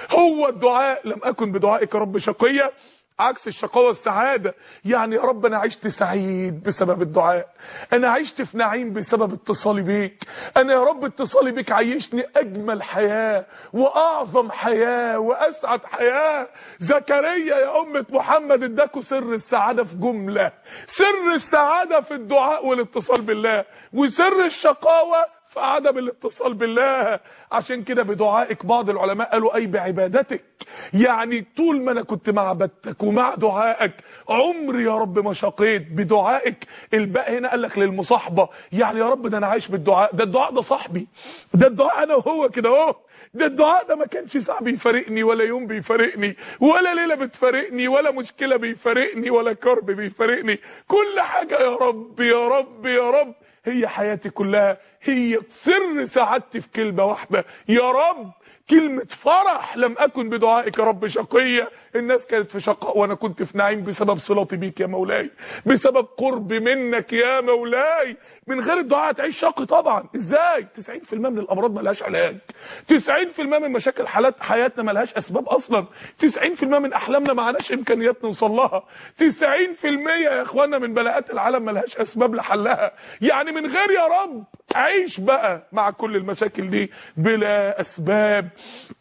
هو الدعاء لم أكن بدعائك رب شقيا عكس الشقاوة والسعادة. يعني يا رب انا عشت سعيد بسبب الدعاء، انا عشت في نعيم بسبب اتصالي بيك، انا يا رب اتصالي بيك عيشني اجمل حياة واعظم حياة واسعد حياة. زكريا يا امة محمد اداكوا سر السعادة في جملة، سر السعادة في الدعاء والاتصال بالله، وسر الشقاوة في عدم الاتصال بالله. عشان كده بدعائك بعض العلماء قالوا اي بعبادتك، يعني طول ما انا كنت مع عبادتك ومع دعائك عمري يا رب ما شقيت. بدعائك الباء هنا قال لك للمصاحبه، يعني يا رب ده انا عايش بالدعاء، ده الدعاء ده صاحبي، ده الدعاء انا وهو كده اهو، ده الدعاء ده ما كانش ساعه بيفارقني ولا يوم بيفارقني ولا ليله بتفارقني ولا مشكله بيفارقني ولا كرب بيفارقني، كل حاجه يا رب يا رب يا رب، هي حياتي كلها، هي سر سعادتي في كلمة واحدة يا رب، كلمة فرح. لم أكن بدعائك رب شقية، الناس كانت في شقاء وأنا كنت في نعيم بسبب صلاتي بيك يا مولاي، بسبب قرب منك يا مولاي. من غير الدعاء تعيش شقي طبعا. ازاي؟ 90% من الأمراض ما لهاش علاج، 90% من مشاكل حياتنا ما لهاش أسباب أصلا، 90% من أحلامنا ما عناش إمكانيات نوصل لها، 90% يا إخوانا من بلاءات العالم ما لهاش أسباب لحلها. يعني من غير يا رب عيش بقى مع كل المشاكل دي بلا أسباب.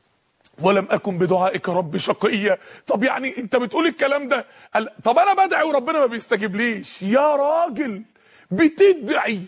ولم أكن بدعائك رب شقيا. طب يعني انت بتقول الكلام ده، طب انا بدعي وربنا ما بيستجيبليش. يا راجل بتدعي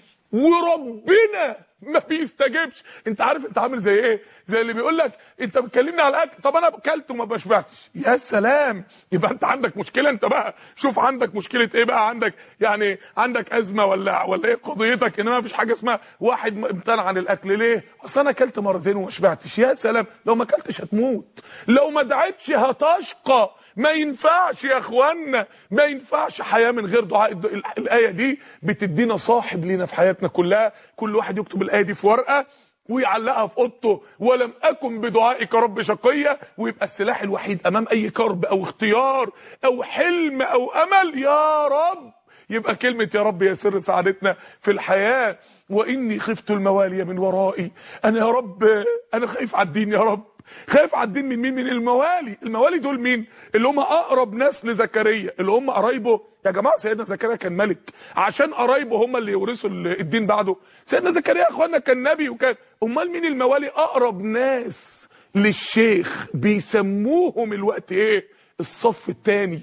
وربنا ما بيستجيبش. انت عارف انت عامل زي ايه؟ زي اللي بيقول لك انت بتكلمني على الاكل، طب انا اكلت وما بشبعتش. يا سلام، يبقى انت عندك مشكله. انت بقى شوف عندك مشكله ايه بقى، عندك يعني عندك ازمه ولا ايه قضيتك؟ انما مفيش حاجه اسمها واحد امتنع عن الاكل ليه؟ اصل انا اكلت مرتين وما شبعتش. يا سلام، لو ما اكلتش هتموت، لو ما دعيتش هتشقى. ما ينفعش يا اخوانا، ما ينفعش حياه من غير دعاء. الايه دي بتدينا صاحب لينا في حياتنا كلها. كل واحد يكتب الايه دي في ورقه ويعلقها في اوضته، ولم اكن بدعائك رب شقيا، ويبقى السلاح الوحيد امام اي كرب او اختيار او حلم او امل يا رب، يبقى كلمة يا رب هي سر سعادتنا في الحياة. واني خفت الموالي من ورائي، انا يا رب انا خايف على الدين يا رب. خايف على الدين من مين؟ من الموالي. الموالي دول مين؟ اللي هم اقرب ناس لزكريا، اللي هم قرايبه. يا جماعه سيدنا زكريا كان ملك عشان قرايبه هم اللي يورثوا الدين بعده. سيدنا زكريا يا اخوانا كان نبي وكان، امال مين الموالي؟ اقرب ناس للشيخ بيسموهم الوقت ايه؟ الصف الثاني.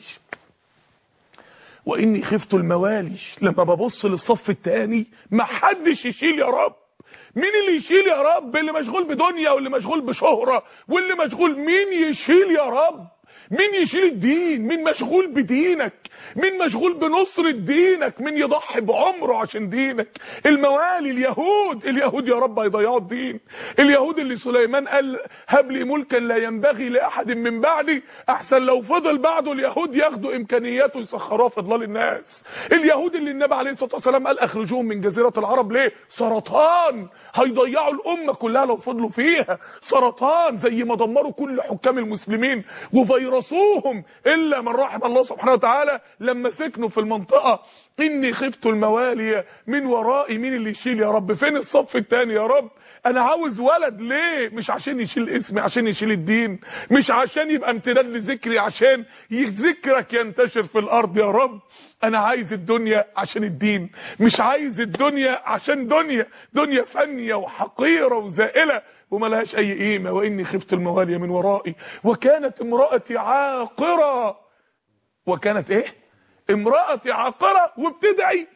واني خفت الموالي، لما ببص للصف الثاني ما حدش يشيل يا رب. مين اللي يشيل يا رب؟ اللي مشغول بدنيا واللي مشغول بشهرة واللي مشغول. مين يشيل يا رب؟ مين يشيل الدين؟ مين مشغول بدينك؟ مين مشغول بنصر دينك؟ مين يضحي بعمره عشان دينك؟ الموالي اليهود يا رب هيضيعوا الدين. اليهود اللي سليمان قال هب لي ملكا لا ينبغي لاحد من بعدي، احسن لو فضل بعده اليهود ياخدوا امكانياته ويسخروها في اضلال الناس. اليهود اللي النبي عليه الصلاه والسلام قال اخرجوهم من جزيره العرب ليه؟ سرطان، هيضيعوا الامه كلها لو فضلوا فيها. سرطان زي ما دمروا كل حكام المسلمين، وفيروس حرسوهم الا من رحم الله سبحانه وتعالى لما سكنوا في المنطقه. اني خفت الموالي من ورائي، مين اللي يشيل يا رب؟ فين الصف الثاني يا رب؟ انا عاوز ولد. ليه؟ مش عشان يشيل اسمي، عشان يشيل الدين، مش عشان يبقى امتداد لذكري، عشان ذكرك ينتشر في الارض يا رب. انا عايز الدنيا عشان الدين، مش عايز الدنيا عشان دنيا فانية وحقيرة وزائلة وملهاش اي قيمة. واني خفت الموالي من ورائي وكانت امرأتي عاقرة. وكانت ايه؟ امرأتي عاقرة. وبتدعي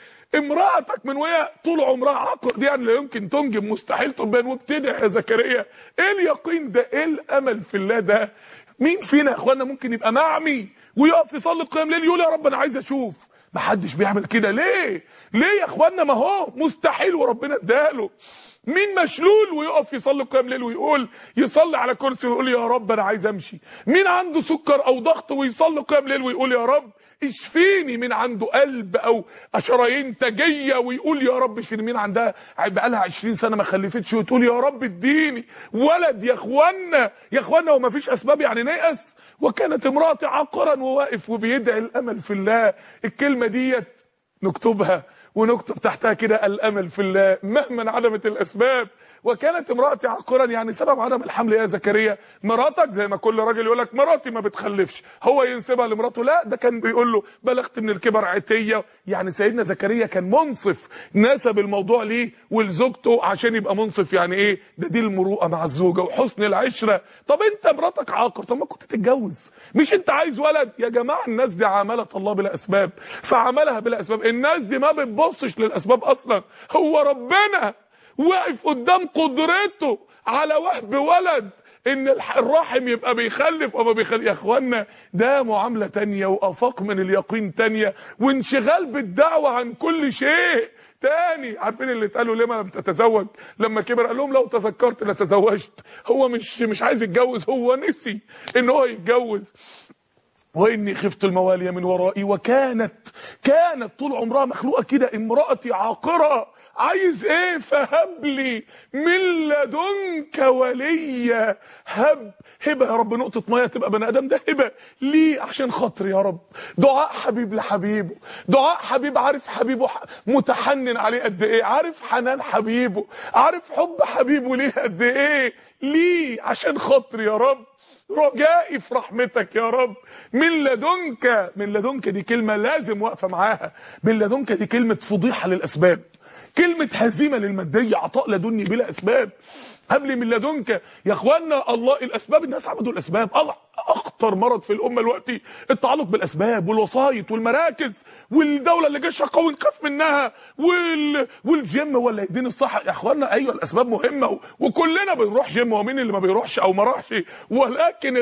امرأتك من وهي طول عمرها عاقر دي يعني لا يمكن تنجب، مستحيل تنجب، وبتدعي يا زكريا. ايه اليقين ده؟ ايه الامل في الله ده؟ مين فينا يا اخوانا ممكن يبقى معمي ويقف يصلي قيام ليل يقول يا رب انا عايز اشوف؟ محدش بيعمل كده. ليه يا اخوانا؟ ما هو مستحيل وربنا اداله. مين مشلول ويقف يصلي قيام ليل ويقول يصلي على كرسي ويقول يا رب انا عايز امشي؟ مين عنده سكر او ضغط ويصلي قيام ليل ويقول يا رب اشفيني؟ مين عنده قلب او شرايين تاجيه ويقول يا رب اشفيني؟ مين عندها بقالها 20 سنه ما خلفتش وتقول يا رب اديني ولد؟ يا اخوانا وما فيش اسباب يعني نيأس. وكانت امرأتي عاقرا، وواقف وبيدعي الامل في الله. الكلمه ديت نكتبها ونكتب تحتها كده الامل في الله مهما انعدمت الاسباب. وكانت امرأتي عاقرا، يعني سبب عدم الحمل يا زكريا مراتك. زي ما كل راجل يقول لك مراتي ما بتخلفش، هو ينسبها لمراته؟ لا، ده كان بيقول له بلغت من الكبر عتيه. يعني سيدنا زكريا كان منصف، نسب الموضوع ليه ولزوجته عشان يبقى منصف. يعني ايه ده؟ دي المروءه مع الزوجه وحسن العشره. طب انت مراتك عاقر، طب ما كنت تتجوز؟ مش انت عايز ولد؟ يا جماعه الناس دي عاملت الله بلا اسباب فعملها بلا اسباب. الناس دي ما بتبصش للاسباب اصلا. هو ربنا واقف قدام قدرته على وهب ولد ان الرحم يبقى بيخلف وما بيخلف. يا اخوانا ده معامله تانية وافاق من اليقين تانية وانشغال بالدعوه عن كل شيء تاني. عارفين اللي اتقالوا ليه ما لم تتزوج؟ لما كبر قال لهم لو تذكرت لتزوجت. هو مش عايز يتجوز، هو نسي ان هو يتجوز. واني خفت الموالي من ورائي وكانت طول عمرها مخلوقه كده امرأتي عاقره. عايز ايه؟ فهب لي من لدنك وليا. هبه يا رب، نقطه ميه تبقى بني ادم، ده هبه ليه عشان خاطر يا رب. دعاء حبيب لحبيبه، دعاء حبيب عارف حبيبه متحنن عليه قد ايه، عارف حنان حبيبه، عارف حب حبيبه ليه قد ايه. ليه؟ عشان خاطر يا رب، رجائي في رحمتك يا رب. من لدنك دي كلمة لازم واقفة معاها. من لدنك دي كلمة فضيحة للأسباب، كلمة هزيمة للمادية، عطاء لدني بلا أسباب. هب لي من لدنك. يا اخوانا الله الأسباب، الناس عبدوا الأسباب. أخطر مرض في الأمة دلوقتي التعلق بالأسباب والوسائط والمراكز، والدولة اللي جيشها قوي نخاف منها، والجيم ولا الدين الصح. يا اخوانا ايوه الأسباب مهمة وكلنا بنروح جيم، ومين اللي ما بيروحش أو ما راحش؟ ولكن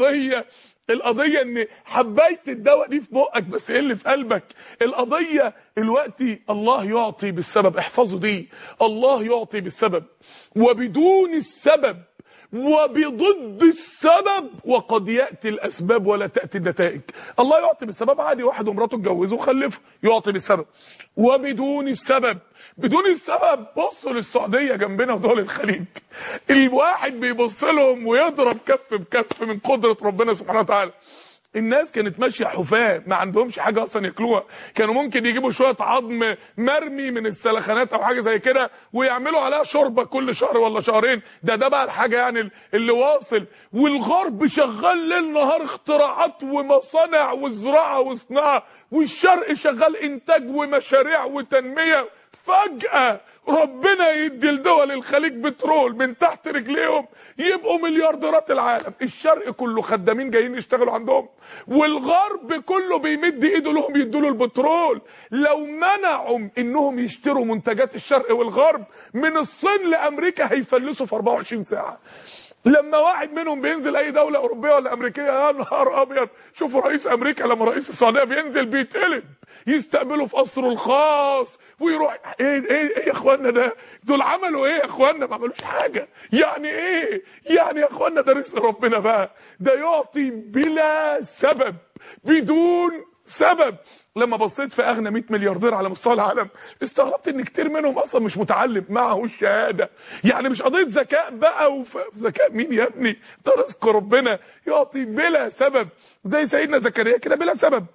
القضية ان حباية الدواء دي في بقك بس ايه اللي في قلبك. القضية الوقتي الله يعطي بالسبب، احفظوا دي، الله يعطي بالسبب وبدون السبب وبضد السبب، وقد يأتي الأسباب ولا تأتي النتائج. الله يعطي بالسبب عادي، واحد ومراته اتجوزوا وخلفوا، يعطي بالسبب. وبدون السبب، بدون السبب بصوا للسعودية جنبنا ودول الخليج، الواحد بيبص لهم ويضرب كف بكف من قدرة ربنا سبحانه وتعالى. الناس كانت ماشيه حفاه ما عندهمش حاجه اصلا ياكلوها، كانوا ممكن يجيبوا شويه عظم مرمي من السلخانات او حاجه زي كده ويعملوا عليها شوربه كل شهر ولا شهرين. ده بقى الحاجه يعني اللي واصل. والغرب شغال ليل نهار اختراعات ومصانع وزراعه وصناعه، والشرق شغال انتاج ومشاريع وتنميه. فجأة ربنا يدي لدول الخليج بترول من تحت رجليهم يبقوا مليارديرات العالم. الشرق كله خدامين جايين يشتغلوا عندهم، والغرب كله بيمد ايده لهم يدوا البترول. لو منعوا انهم يشتروا منتجات الشرق والغرب من الصين لامريكا هيفلسوا في 24 ساعة. لما واحد منهم بينزل اي دولة اوروبية ولا امريكية يا نهار ابيض. شوفوا رئيس امريكا لما رئيس السعودية بينزل بيتقلب يستقبله في قصره الخاص ويروح. ايه يا اخوانا ده؟ دول عملوا ايه يا اخوانا؟ ما عملوش حاجة. يعني ايه يعني يا اخوانا؟ ده رزق ربنا بقى، ده يعطي بلا سبب بدون سبب. لما بصيت في اغنى 100 ملياردير على مستوى العالم استغربت ان كتير منهم اصلا مش متعلم، معه الشهاده. يعني مش قضيه ذكاء بقى، ذكاء مين يا ابني؟ ده رزق ربنا يعطي بلا سبب، زي سيدنا زكريا كده بلا سبب،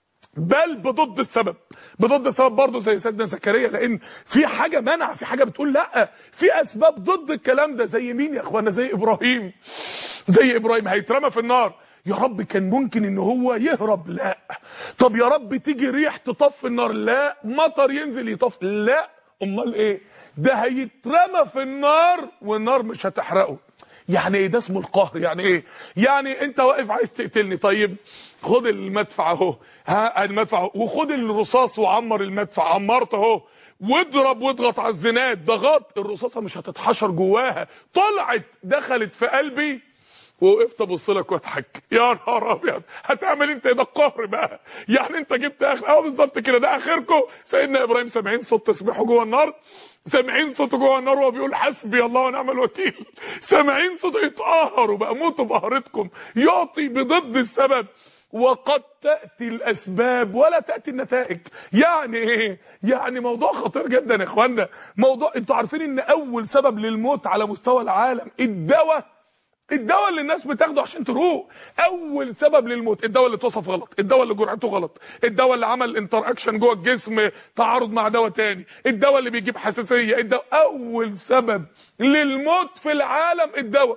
بل بضد السبب. بضد السبب برضه زي سيدنا زكريا، لان في حاجه منع، في حاجه بتقول لا، في اسباب ضد الكلام ده. زي مين يا اخوانا؟ زي ابراهيم. زي ابراهيم هيترمى في النار، يا رب كان ممكن ان هو يهرب، لا. طب يا رب تيجي ريح تطفي النار، لا. مطر ينزل يطفي، لا. امال ايه؟ ده هيترمى في النار والنار مش هتحرقه. يعني ايه ده؟ اسمه القهر. يعني ايه؟ يعني انت واقف عايز تقتلني، طيب خد المدفع اهو، ها المدفع، وخد الرصاص وعمر المدفع، عمرت اهو، واضرب واضغط على الزناد، ضغط الرصاصه مش هتتحشر جواها، طلعت دخلت في قلبي، ووقفت ابص لك واضحك. يا نهار ابيض، هتعمل انت ده؟ القهر بقى. يعني انت جبت اخر بالظبط كده، ده اخركم. سيدنا ابراهيم سامعين صوت تسبيحه جوه النار، سامعين صوته جوه النار وهو بيقول حسبي الله ونعم الوكيل، سامعين صوته، اتقهروا بقى، موتوا بقهرتكم. يعطي بضد السبب، وقد تأتي الأسباب ولا تأتي النتائج. يعني ايه؟ يعني موضوع خطير جدا يا اخوانا. موضوع، انتوا عارفين ان اول سبب للموت على مستوى العالم الدواء اللي الناس بتاخده عشان تروق. اول سبب للموت الدواء اللي اتوصف غلط، الدواء اللي جرعته غلط، الدواء اللي عمل انتر اكشن جوه الجسم، تعارض مع دواء تاني، الدواء اللي بيجيب حساسيه، الدواء. اول سبب للموت في العالم الدواء.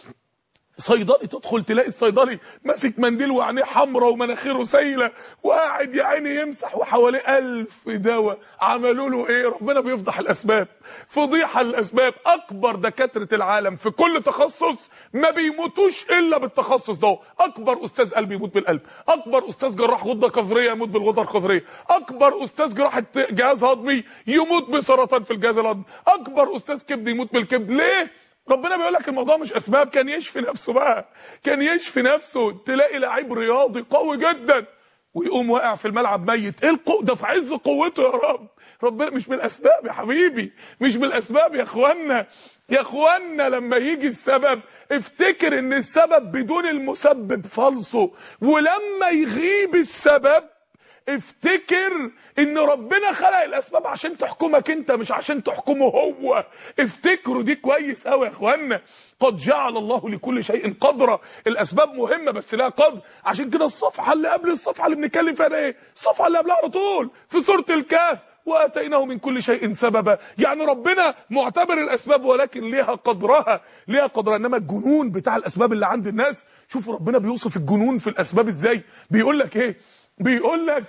صيدلي تدخل تلاقي الصيدلي ماسك منديل وعينيه حمراء ومناخيره سايله وقاعد يا عيني يمسح، وحواليه 1000 دواء. عملوا له ايه؟ ربنا بيفضح الاسباب، فضيحه الاسباب. اكبر دكاتره العالم في كل تخصص ما بيموتوش الا بالتخصص ده. اكبر استاذ قلب يموت بالقلب، اكبر استاذ جراح غده كظريه يموت بالغده الكظريه، اكبر استاذ جراحه جهاز هضمي يموت بسرطان في الجهاز الهضمي، اكبر استاذ كبد يموت بالكبد. ليه؟ ربنا بيقول لك الموضوع مش اسباب، كان يشفي نفسه بقى، كان يشفي نفسه. تلاقي لعيب رياضي قوي جدا ويقوم واقع في الملعب ميت، ايه ده في عز قوته يا رب. ربنا مش بالاسباب يا حبيبي، مش بالاسباب يا اخوانا. يا اخوانا لما يجي السبب افتكر ان السبب بدون المسبب فالصو، ولما يغيب السبب افتكر ان ربنا خلق الاسباب عشان تحكمك انت مش عشان تحكمه هو. افتكروا دي كويس قوي يا اخوانا. قد جعل الله لكل شيء قدرا. الاسباب مهمه بس لها قدر. عشان كده الصفحه اللي قبل الصفحه اللي بنتكلم فيها ايه؟ الصفحه اللي قبلها على طول في سوره الكهف، واتيناه من كل شيء سببا. يعني ربنا معتبر الاسباب ولكن ليها قدرها، ليها قدرها. انما الجنون بتاع الاسباب اللي عند الناس، شوفوا ربنا بيوصف الجنون في الاسباب ازاي. بيقول لك ايه؟ بيقول لك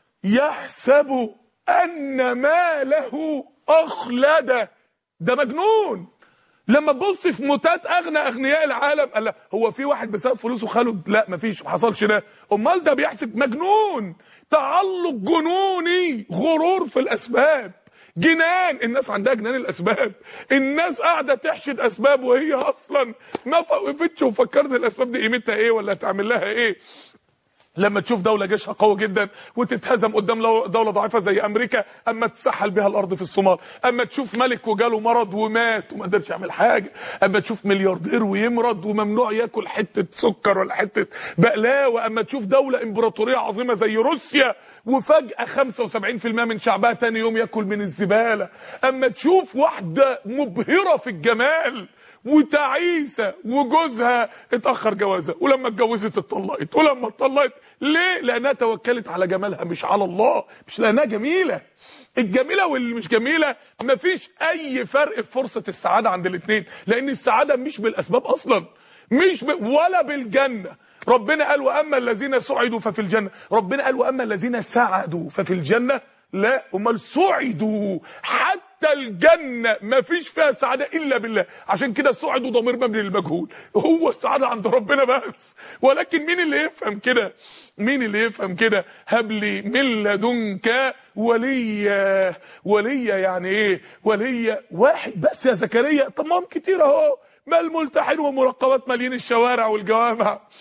يحسب ان ماله اخلد. ده مجنون. لما تبص في موتات اغنياء العالم، قال لا هو في واحد بسبب فلوسه خلد؟ لا مفيش، ما حصلش ده. امال ده بيحسب مجنون، تعلق جنوني، غرور في الاسباب، جنان. الناس عندها جنان الاسباب. الناس قاعده تحشد اسباب وهي اصلا ما وقفتش وفكرت الاسباب دي قيمتها ايه ولا هتعمل لها ايه. لما تشوف دولة جيشها قوي جدا وتتهزم قدام دولة ضعيفة زي امريكا، اما تسحل بها الارض في الصومال، اما تشوف ملك وجاله مرض ومات وما قدرش يعمل حاجة، اما تشوف ملياردير ويمرض وممنوع ياكل حتة سكر ولا حتة بقلاوة، اما تشوف دولة امبراطورية عظيمة زي روسيا وفجأة 75% من شعبها تاني يوم ياكل من الزبالة، اما تشوف واحدة مبهرة في الجمال وتعيسه وجوزها اتاخر جوازها، ولما اتجوزت اتطلقت، ولما اتطلقت ليه؟ لانها توكلت على جمالها مش على الله، مش لانها جميله. الجميله واللي مش جميله مفيش اي فرق في فرصه السعاده عند الاثنين، لان السعاده مش بالاسباب اصلا، مش ولا بالجنه. ربنا قال واما الذين سعدوا ففي الجنه، ربنا قال واما الذين سعدوا ففي الجنه، لا امال سعدوا. حتى الجنه ما فيش فيها سعاده الا بالله. عشان كده سعدوا ضمير مبني للمجهول، هو السعاده عند ربنا بس. ولكن مين اللي يفهم كده؟ مين اللي يفهم كده؟ هب لي من لدنك وليا. وليا يعني ايه؟ وليا واحد بس يا زكريا؟ طب ما هم كتير اهو، ما الملتحين والمراقبات مالين الشوارع والجوامع.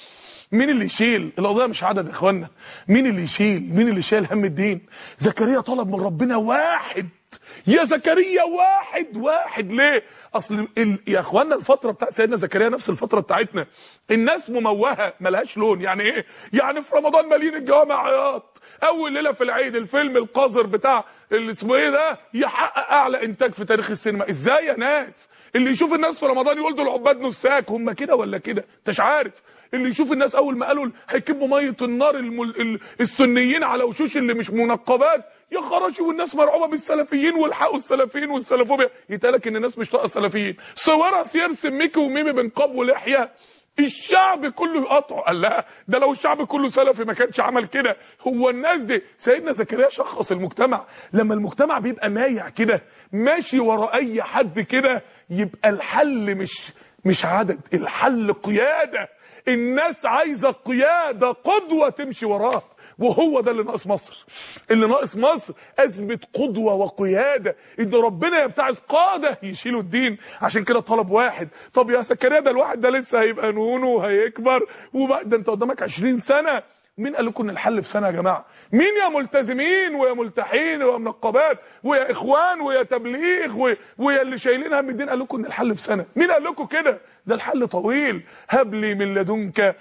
مين اللي يشيل القضيه؟ مش عدد يا اخوانا، مين اللي يشيل؟ مين اللي شايل هم الدين؟ زكريا طلب من ربنا واحد، يا زكريا واحد. ليه؟ اصل يا اخوانا الفتره بتاعت سيدنا زكريا نفس الفتره بتاعتنا، الناس مموهه ملهاش لون. يعني ايه؟ يعني في رمضان مالين الجوامع عياط، اول ليله في العيد الفيلم القذر بتاع اللي اسمه ايه ده يحقق اعلى انتاج في تاريخ السينما. ازاي يا ناس؟ اللي يشوف الناس في رمضان يقول دول عباد نساك، هم كده ولا كده؟ انتش عارف. اللي يشوف الناس اول ما قالوا هيكبوا ميه النار السنيين على وشوش اللي مش منقبات، يا خراشي، والناس مرعوبه بالسلفيين والحقوا السلفيين والسلفوبيا، يتقالك ان الناس مش طاقه سلفيين. صورها يرسم ميكي وميمي بنقاب ولحيه، الشعب كله يقطعه. قال لا، ده لو الشعب كله سلفي ما كانش عمل كده. هو الناس دي سيدنا زكريا شخص المجتمع. لما المجتمع بيبقى مايع كده ماشي ورا اي حد كده، يبقى الحل مش عدد، الحل قياده. الناس عايزه قياده، قدوه تمشي وراها، وهو ده اللي ناقص مصر. اللي ناقص مصر اثبت قدوه وقياده، ان ربنا يبتعث قاده يشيلوا الدين. عشان كده طلب واحد. طب يا زكريا ده الواحد ده لسه هيبقى نونه وهيكبر، ده انت قدامك 20 سنه. مين قال لكم ان الحل في سنه يا جماعه؟ مين يا ملتزمين ويا ملتحين ويا منقبات ويا اخوان ويا تبليغ ويا اللي شايلين هم الدين قال لكم ان الحل في سنه؟ مين قال لكم كده؟ ده الحل طويل. هب لي من لدنك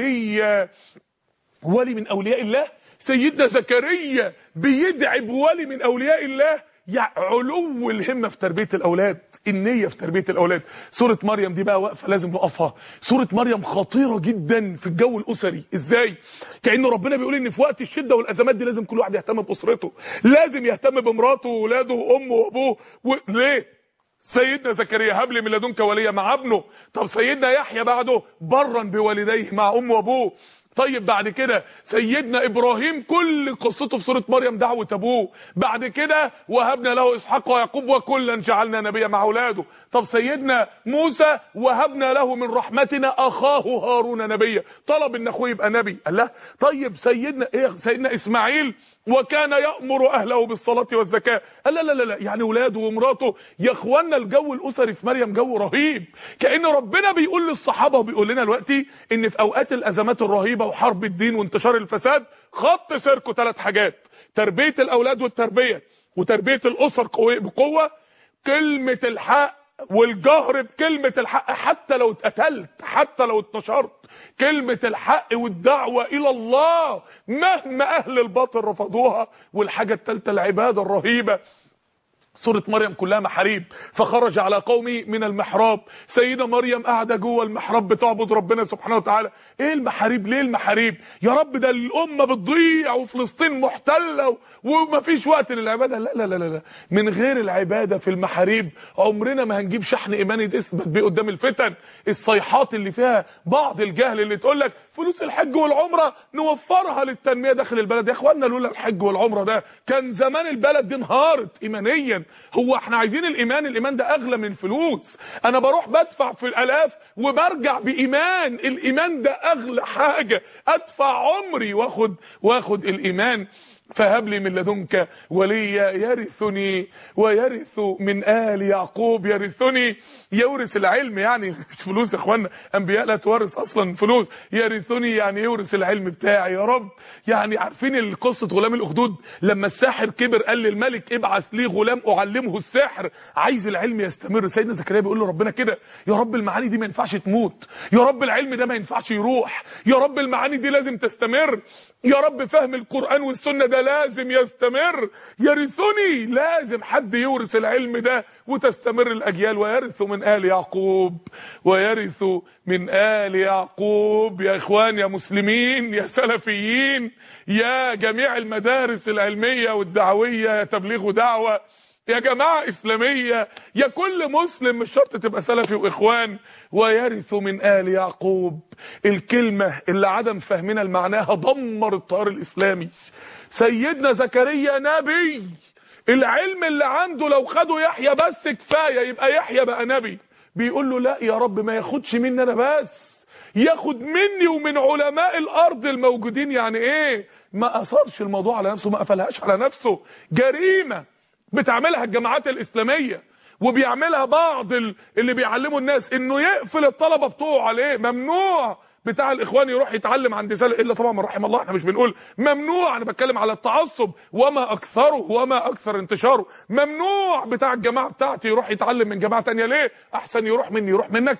ولي من اولياء الله. سيدنا زكريا بيدعي بولي من اولياء الله. يعني علو الهمه في تربيه الاولاد، النيه في تربيه الاولاد. سوره مريم دي بقى واقفه لازم نقفها. سوره مريم خطيره جدا في الجو الاسري. ازاي؟ كأن ربنا بيقول ان في وقت الشده والازمات دي لازم كل واحد يهتم باسرته، لازم يهتم بمراته واولاده وامه وابوه. ليه؟ سيدنا زكريا هب لي من لدنك وليا مع ابنه. طب سيدنا يحيى بعده برا بوالديه مع امه وابوه. طيب بعد كده سيدنا ابراهيم كل قصته في سوره مريم دعوه ابوه. بعد كده وهبنا له اسحاق ويعقوب وكلا جعلنا نبيا مع اولاده. طب سيدنا موسى وهبنا له من رحمتنا اخاه هارون نبيا، طلب ان اخوه يبقى نبي. قال لا. طيب سيدنا اسماعيل وكان يأمر اهله بالصلاه والزكاه. قال لا لا لا، يعني اولاده ومراته. يا اخوانا الجو الاسري في مريم جو رهيب. كأن ربنا بيقول للصحابه وبيقول لنا دلوقتي ان في اوقات الازمات الرهيبه وحرب الدين وانتشار الفساد خط سيركم 3 حاجات: تربيه الاولاد والتربيه، وتربيه الاسر بقوه، كلمه الحق والجهر بكلمه الحق حتى لو اتقتلت، حتى لو اتنشرت، كلمه الحق والدعوه الى الله مهما اهل الباطل رفضوها. والحاجه الثالثه العباده الرهيبه. سورة مريم كلها محاريب. فخرج على قومه من المحراب. سيدة مريم قاعدة جوه المحراب بتعبد ربنا سبحانه وتعالى. ايه المحاريب؟ ليه المحاريب يا رب؟ ده الامة بتضيع وفلسطين محتلة ومفيش وقت للعبادة. لا لا لا لا، من غير العبادة في المحاريب عمرنا ما هنجيب شحن ايماني تثبت بيه قدام الفتن. الصيحات اللي فيها بعض الجهل اللي تقول لك فلوس الحج والعمرة نوفرها للتنمية داخل البلد. يا اخوانا لولا الحج والعمرة ده كان زمان البلد دي انهارت ايمانيا. هو احنا عايزين الايمان ده اغلى من فلوس. انا بروح بدفع في الالاف وبرجع بايمان. الايمان ده اغلى حاجة. ادفع عمري واخد الايمان. فهب لي من لدنك وليا يرثني ويرث من آل يعقوب. يرثني يورث العلم، يعني مش فلوس يا اخوانا، انبياء لا تورث اصلا فلوس. يرثني يعني يورث العلم بتاعي يا رب. يعني عارفين قصه غلام الاخدود لما الساحر كبر قال للملك ابعث لي غلام اعلمه السحر، عايز العلم يستمر. سيدنا زكريا بيقول له ربنا كده: يا رب المعاني دي ما ينفعش تموت، يا رب العلم ده ما ينفعش يروح، يا رب المعاني دي لازم تستمر، يا رب فهم القرآن والسنة ده لازم يستمر. يرثني، لازم حد يورث العلم ده وتستمر الأجيال. ويرث من آل يعقوب، ويرث من آل يعقوب. يا إخوان، يا مسلمين، يا سلفيين، يا جميع المدارس العلمية والدعوية، يا تبليغ ودعوة، يا جماعة إسلامية، يا كل مسلم، مش شرط تبقى سلفي وإخوان. ويرث من آل يعقوب. الكلمة اللي عدم فهمنا لمعناها دمر التيار الإسلامي. سيدنا زكريا نبي، العلم اللي عنده لو خده يحيى بس كفاية، يبقى يحيى بقى نبي. بيقول له لا يا رب، ما ياخدش مني أنا بس، ياخد مني ومن علماء الأرض الموجودين. يعني إيه؟ ما أثرش الموضوع على نفسه، ما قفلهاش على نفسه. جريمة بتعملها الجماعات الإسلامية وبيعملها بعض اللي بيعلموا الناس، انه يقفل الطلبة بتوعه عليه. ممنوع بتاع الاخوان يروح يتعلم عند سالك، الا طبعا من رحم الله، احنا مش بنقول ممنوع، انا بتكلم على التعصب وما اكثره وما اكثر انتشاره. ممنوع بتاع الجماعه بتاعتي يروح يتعلم من جماعه ثانيه، ليه؟ احسن يروح مني يروح منك.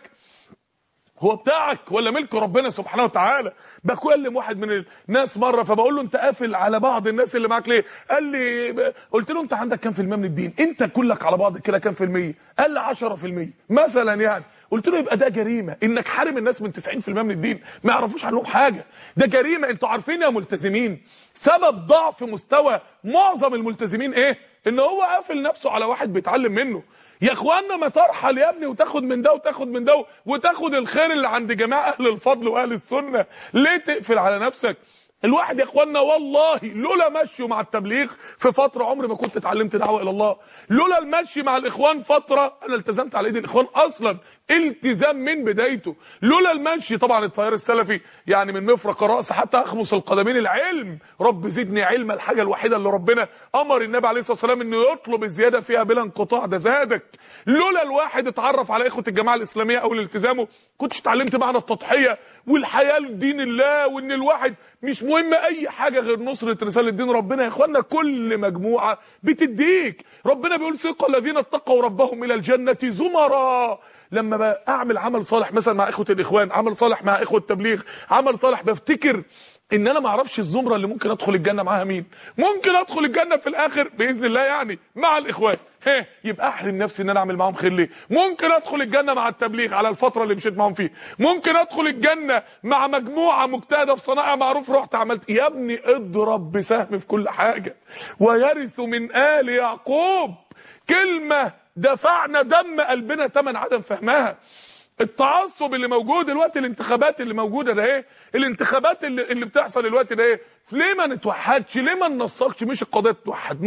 هو بتاعك ولا ملك ربنا سبحانه وتعالى؟ بكلم واحد من الناس مره فبقول له انت قافل على بعض الناس اللي معاك ليه؟ قال لي، قلت له انت عندك كام في المية من الدين؟ انت كلك على بعض كده كام في المية؟ قال لي 10% مثلا يعني. قلت له يبقى ده جريمه انك حارم الناس من 90% من الدين ما يعرفوش عنهم حاجه، ده جريمه. انتوا عارفين يا ملتزمين سبب ضعف مستوى معظم الملتزمين ايه؟ ان هو قافل نفسه على واحد بيتعلم منه. يا اخوانا ما ترحل يا ابني وتاخد من ده وتاخد من ده وتاخد الخير اللي عند جماعه اهل الفضل واهل السنه، ليه تقفل على نفسك؟ الواحد يا اخوانا والله لولا مشيه مع التبليغ في فتره عمري ما كنت اتعلمت دعوه الى الله. لولا المشي مع الاخوان فتره، انا التزمت على ايدي الاخوان اصلا التزام من بدايته. لولا المشي طبعا التيار السلفي يعني من مفرق الراس حتى اخمص القدمين العلم، رب زدني علما، الحاجه الوحيده اللي ربنا امر النبي عليه الصلاه والسلام انه يطلب الزياده فيها بلا انقطاع، ده زادك. لولا الواحد اتعرف على اخوه الجماعه الاسلاميه او الالتزامه كنتش اتعلمت معنى التضحيه والحياه لدين الله، وان الواحد مش مهم اي حاجه غير نصره رساله دين ربنا. يا اخوانا كل مجموعه بتديك، ربنا بيقول سيق الذين اتقوا ربهم الى الجنه زمرا. لما اعمل عمل صالح مثلا مع اخوه الاخوان، عمل صالح مع اخوه التبليغ، عمل صالح، بفتكر ان انا ما اعرفش الزمره اللي ممكن ادخل الجنه معاها مين. ممكن ادخل الجنه في الاخر باذن الله يعني مع الاخوان، يبقى احرم نفسي ان انا اعمل معاهم خير ليه؟ ممكن ادخل الجنه مع التبليغ على الفتره اللي مشيت معاهم فيه، ممكن ادخل الجنه مع مجموعه مجتهده في صناعه معروف رحت عملت. يا ابني اضرب بسهم في كل حاجه. ويرث من آل يعقوب، كلمه دفعنا دم قلبنا ثمن عدم فهمها. التعصب اللي موجود دلوقتي، الانتخابات اللي موجوده ده ايه؟ الانتخابات اللي بتحصل دلوقتي ده ايه؟ ليه ما نتوحدش؟ ليه ما ننسقش؟ مش القضيه تتوحد،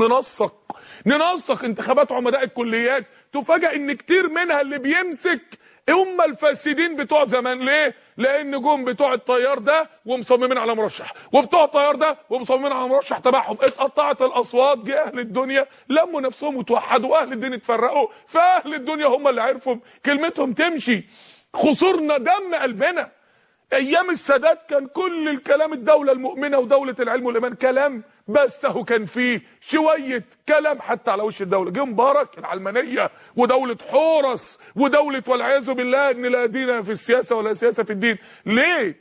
ننسق انتخابات عمداء الكليات. تفاجئ ان كتير منها اللي بيمسك هم الفاسدين بتوع زمان. ليه؟ لان جم بتوع التيار ده ومصممين على مرشح، وبتوع التيار ده ومصممين على مرشح تبعهم، اتقطعت الاصوات، جه اهل الدنيا لموا نفسهم وتوحدوا، اهل الدين اتفرقوا، فاهل الدنيا هم اللي عرفوا كلمتهم تمشي. خسرنا دم قلبنا. ايام السادات كان كل الكلام الدوله المؤمنه ودوله العلم والايمان كلام، بس هو كان فيه شويه كلام حتى على وش الدوله. جه مبارك العلمانيه ودوله حورس ودوله والعياذ بالله ان لا دين في السياسه ولا سياسه في الدين. ليه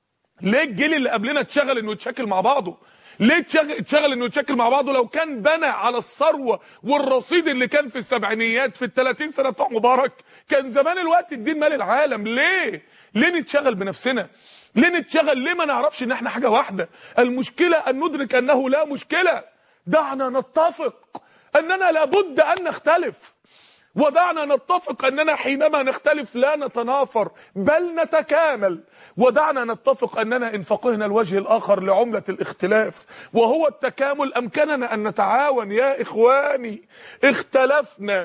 الجيل اللي قبلنا اتشغل انه يتشكل مع بعضه؟ ليه اتشغل انه يتشكل مع بعضه؟ لو كان بنى على الثروه والرصيد اللي كان في السبعينيات في ال30 سنه بتوع مبارك كان زمان الوقت الدين مال العالم. ليه نتشغل بنفسنا؟ ليه ما نعرفش ان احنا حاجه واحده؟ المشكله ان ندرك انه لا مشكله. دعنا نتفق اننا لابد ان نختلف، ودعنا نتفق اننا حينما نختلف لا نتنافر بل نتكامل، ودعنا نتفق اننا ان فقهنا الوجه الاخر لعملة الاختلاف وهو التكامل امكننا ان نتعاون. يا اخواني اختلفنا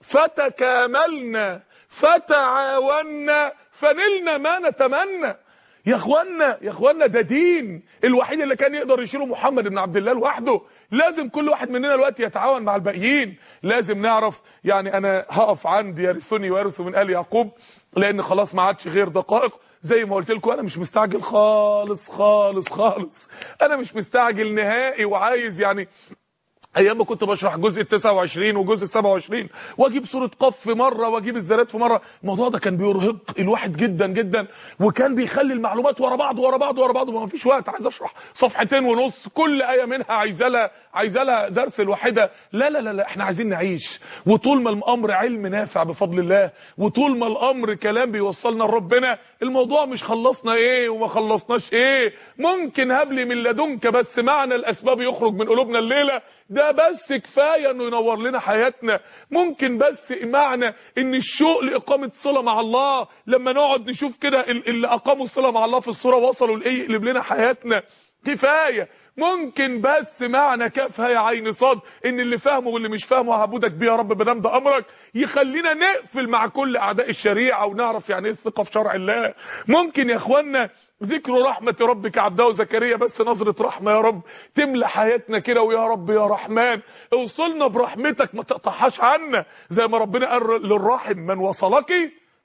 فتكاملنا فتعاوننا فنلنا ما نتمنى. يا اخوانا ده دين الوحيد اللي كان يقدر يشيله محمد بن عبد الله لوحده. لازم كل واحد مننا دلوقتي يتعاون مع الباقيين. لازم نعرف يعني انا هقف عند يرثني ويرث من آل يعقوب لان خلاص ما عادش غير دقائق. زي ما قلت لكم انا مش مستعجل خالص. انا مش مستعجل نهائي، وعايز يعني ايام ما كنت بشرح جزء 29 وجزء 27 واجيب سوره قاف في مره واجيب الذرات في مره، الموضوع ده كان بيرهق الواحد جدا وكان بيخلي المعلومات ورا بعض وما فيش وقت. عايز اشرح صفحتين ونص كل ايه منها عايزه لها درس الوحده. لا احنا عايزين نعيش، وطول ما الامر علم نافع بفضل الله، وطول ما الامر كلام بيوصلنا لربنا، الموضوع مش خلصنا ايه وما خلصناش ايه. ممكن هبلي من لدنك بس معنى الاسباب يخرج من قلوبنا الليله، ده بس كفايه انه ينور لنا حياتنا. ممكن بس معنى ان الشوق لاقامه صله مع الله لما نقعد نشوف كده اللي اقاموا الصله مع الله في الصوره وصلوا لايه يقلب لنا حياتنا كفايه. ممكن بس معنى كافها يا عين صاد ان اللي فاهمه واللي مش فاهمه هعبدك بيه يا رب بدم ده امرك يخلينا نقفل مع كل اعداء الشريعه ونعرف يعني ايه الثقه في شرع الله. ممكن يا اخوانا ذكر رحمه ربك عبده زكريا بس نظره رحمه يا رب تملى حياتنا كده، ويا رب يا رحمن اوصلنا برحمتك ما تقطعهاش عنا، زي ما ربنا قال للراحم من وصلك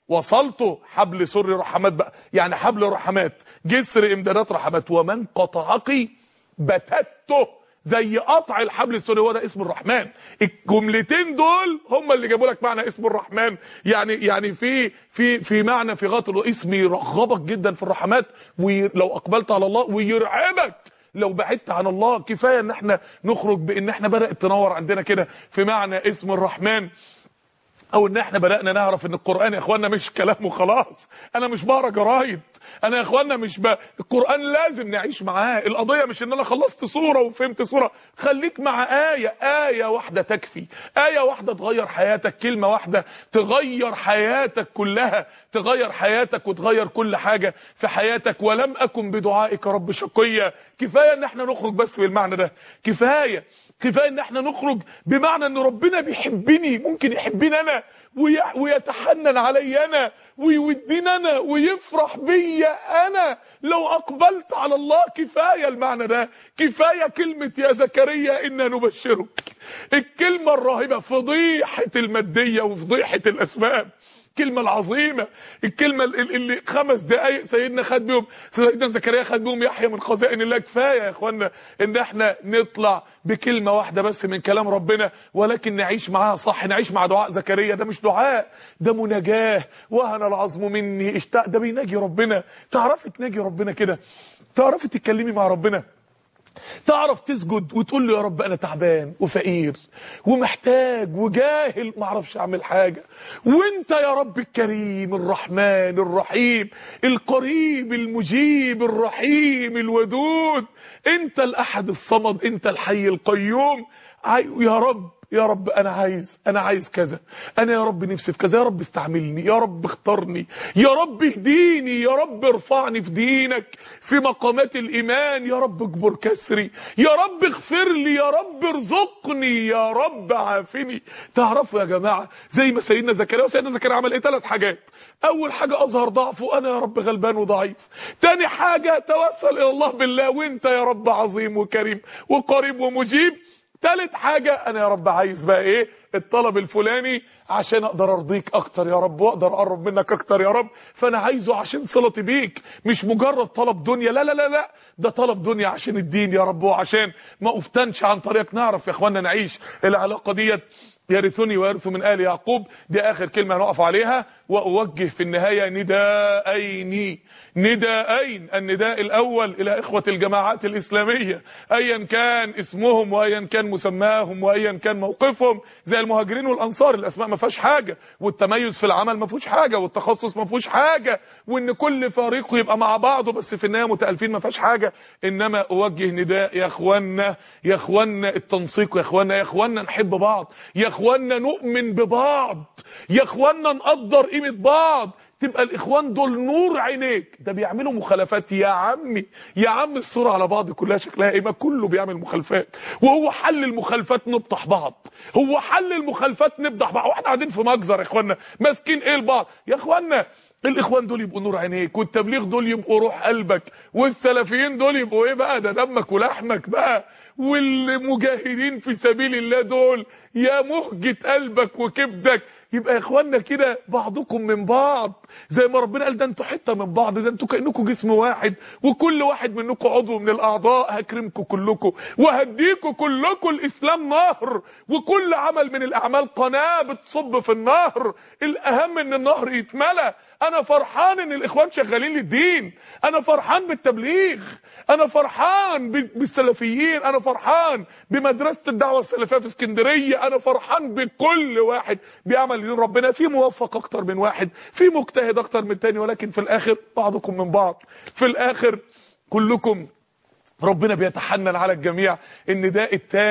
وصلته حبل سر رحمات بقى، يعني حبل رحمات، جسر امدادات رحمات. ومن قطعك بتته، زي قطع الحبل السوري، هو ده اسم الرحمن. الجملتين دول هم اللي جابوا لك معنى اسم الرحمن. يعني في معنى في غاية اسم يرغبك جدا في الرحمات، ولو اقبلت على الله، ويرعبك لو بعدت عن الله. كفايه ان احنا نخرج بان احنا بدات تنور عندنا كده في معنى اسم الرحمن، او ان احنا بدأنا نعرف ان القرآن يا اخوانا مش كلام وخلاص. انا مش بقرا جرايد، انا يا اخوانا القرآن لازم نعيش معاه. القضية مش ان انا خلصت سورة وفهمت سورة، خليك مع آية واحدة تكفي، آية واحدة تغير حياتك، كلمة واحدة تغير حياتك كلها، تغير حياتك وتغير كل حاجة في حياتك. ولم اكن بدعائك رب شقيا. كفاية ان احنا نخرج بس بالمعنى ده، كفاية ان احنا نخرج بمعنى ان ربنا بيحبني، ممكن يحبني انا ويتحنن علي انا ويوديني انا ويفرح بيا انا لو اقبلت على الله. كفاية المعنى ده، كفاية كلمة يا زكريا انا نبشرك، الكلمة الراهبة، فضيحة المادية وفضيحة الاسباب، الكلمة العظيمة، الكلمة اللي 5 دقايق سيدنا زكريا خد بيهم يحيى من خزائن الله. كفاية يا اخوانا ان احنا نطلع بكلمة واحدة بس من كلام ربنا، ولكن نعيش معاها صح، نعيش مع دعاء زكريا. ده مش دعاء، ده مناجاة. وهن العظم مني اشتاق، ده بيناجي ربنا. تعرفي تناجي ربنا كده، تعرفي تتكلمي مع ربنا، تعرف تسجد وتقول له يا رب انا تعبان وفقير ومحتاج وجاهل ما اعرفش اعمل حاجه، وانت يا رب الكريم الرحمن الرحيم القريب المجيب الرحيم الودود، انت الاحد الصمد، انت الحي القيوم. يا رب انا عايز كذا، انا يا رب نفسي في كذا، يا رب استعملني، يا رب اختارني، يا رب اهديني، يا رب ارفعني في دينك في مقامات الايمان، يا رب اجبر كسري، يا رب اغفر لي، يا رب ارزقني، يا رب عافني. تعرفوا يا جماعه زي ما سيدنا زكريا عمل ايه؟ 3 حاجات. اول حاجه اظهر ضعفه، انا يا رب غلبان وضعيف. تاني حاجه توسل الى الله بالله، وانت يا رب عظيم وكريم وقريب ومجيب. تالت حاجة انا يا رب عايز بقى ايه؟ الطلب الفلاني عشان اقدر ارضيك اكتر يا رب، واقدر اقرب منك اكتر يا رب، فانا عايزه عشان صلتي بيك، مش مجرد طلب دنيا، لا لا لا لا، ده طلب دنيا عشان الدين يا رب، وعشان ما افتنش عن طريقك. نعرف يا اخوانا نعيش العلاقة ديت. يرثني ويرث من آل يعقوب، دي اخر كلمة هنقف عليها. واوجه في النهاية نداءين، النداء الاول الى اخوة الجماعات الاسلامية ايا كان اسمهم وايا كان مسماهم وايا كان موقفهم، زي المهاجرين والانصار، الاسماء ما فيهاش حاجة، والتميز في العمل ما فيهوش حاجة، والتخصص ما فيهوش حاجة، وان كل فريق يبقى مع بعضه بس في النهاية متألفين، ما فيهاش حاجة. انما اوجه نداء يا اخوانا التنسيق، يا اخوانا نحب بعض، يا اخوانا نؤمن ببعض، يا اخوانا نقدر قيمة بعض، تبقى الاخوان دول نور عينيك. ده بيعملوا مخالفات يا عم الصورة على بعض كلها شكلها ايه؟ ما كله بيعمل مخالفات، وهو حل المخالفات نبطح بعض، هو حل المخالفات نبدح بعض، واحنا قاعدين في مجزر يا اخوانا ماسكين ايه لبعض. يا اخوانا الاخوان دول يبقوا نور عينيك، والتبليغ دول يبقوا روح قلبك، والسلفيين دول يبقوا ايه بقى؟ ده دمك ولحمك بقى، والمجاهدين في سبيل الله دول يا مهجة قلبك وكبدك. يبقى يا اخوانا كده بعضكم من بعض، زي ما ربنا قال ده انتوا حته من بعض، ده انتوا كانكم جسم واحد، وكل واحد منكم عضو من الاعضاء. هكرمكم كلكم وهديكم كلكم. الاسلام نهر، وكل عمل من الاعمال قناه بتصب في النهر، الاهم ان النهر يتملى. انا فرحان ان الاخوان شغالين للدين، انا فرحان بالتبليغ، انا فرحان بالسلفيين، انا فرحان بمدرسة الدعوة السلفية في اسكندرية، انا فرحان بكل واحد بيعمل لدين ربنا. في موفق اكتر من واحد، في مجتهد اكتر من تاني، ولكن في الاخر بعضكم من بعض، في الاخر كلكم ربنا بيتحنن على الجميع. النداء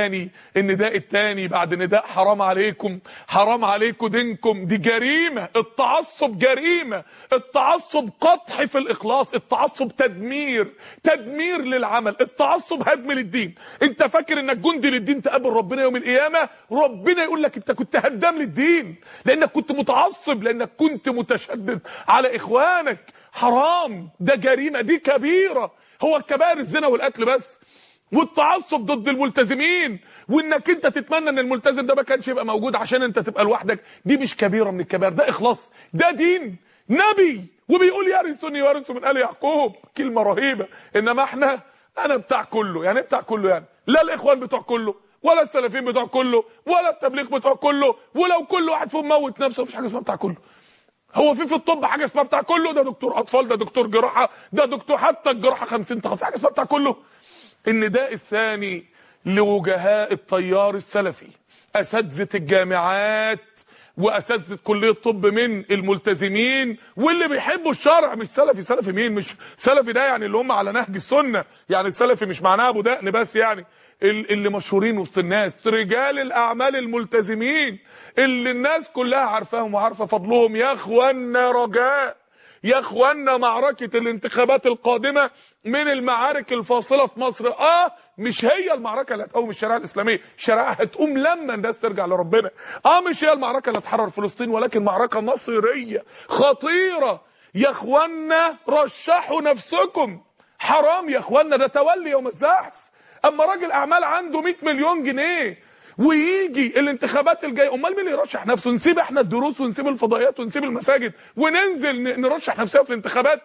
الثاني بعد نداء حرام عليكم دينكم، دي جريمة. التعصب جريمة، التعصب قطح في الاخلاص، التعصب تدمير للعمل، التعصب هدم للدين. انت فاكر انك جندي للدين تقابل ربنا يوم القيامة، ربنا يقول لك انت كنت هدام للدين لانك كنت متعصب، لانك كنت متشدد على اخوانك. حرام، ده جريمة، دي كبيرة. هو الكبائر الزنا والقتل بس، والتعصب ضد الملتزمين، وانك انت تتمنى ان الملتزم ده ما كانش يبقى موجود عشان انت تبقى لوحدك، دي مش كبيرة من الكبائر، ده اخلاص، ده دين. نبي وبيقول يرثني ويرث من آل يعقوب، كلمة رهيبة. انما احنا انا بتاع كله. يعني بتاع كله يعني لا الاخوان بتوع كله ولا السلفيين بتوع كله ولا التبليغ بتوع كله، ولو كل واحد فيهم موت نفسه مفيش حاجه اسمها بتاع كله. هو في الطب حاجه اسمها بتاع كله؟ ده دكتور اطفال، ده دكتور جراحه، ده دكتور حتى الجراحه 50 تخصص، حاجه اسمها بتاع كله. النداء الثاني لوجهاء التيار السلفي، اساتذه الجامعات واساتذه كليه الطب من الملتزمين واللي بيحبوا الشرع. مش سلفي، سلفي مين؟ مش سلفي ده يعني اللي هم على نهج السنه، يعني السلفي مش معناه ابو دقن بس، يعني اللي مشهورين وسط الناس، رجال الاعمال الملتزمين اللي الناس كلها عارفاهم وعارفه فضلهم. يا اخوانا رجاء، يا اخوانا معركه الانتخابات القادمه من المعارك الفاصله في مصر. مش هي المعركه اللي هتقوم الشريعه الاسلاميه، الشريعه هتقوم لما الناس ترجع لربنا. مش هي المعركه اللي هتحرر فلسطين، ولكن معركه مصيريه خطيره. يا اخوانا رشحوا نفسكم، حرام يا اخوانا، ده تولي يوم الزحف. اما راجل اعمال عنده 100 مليون جنيه ويجي الانتخابات الجايه، امال مين اللي يرشح نفسه؟ نسيب احنا الدروس ونسيب الفضائيات ونسيب المساجد وننزل نرشح نفسنا في الانتخابات؟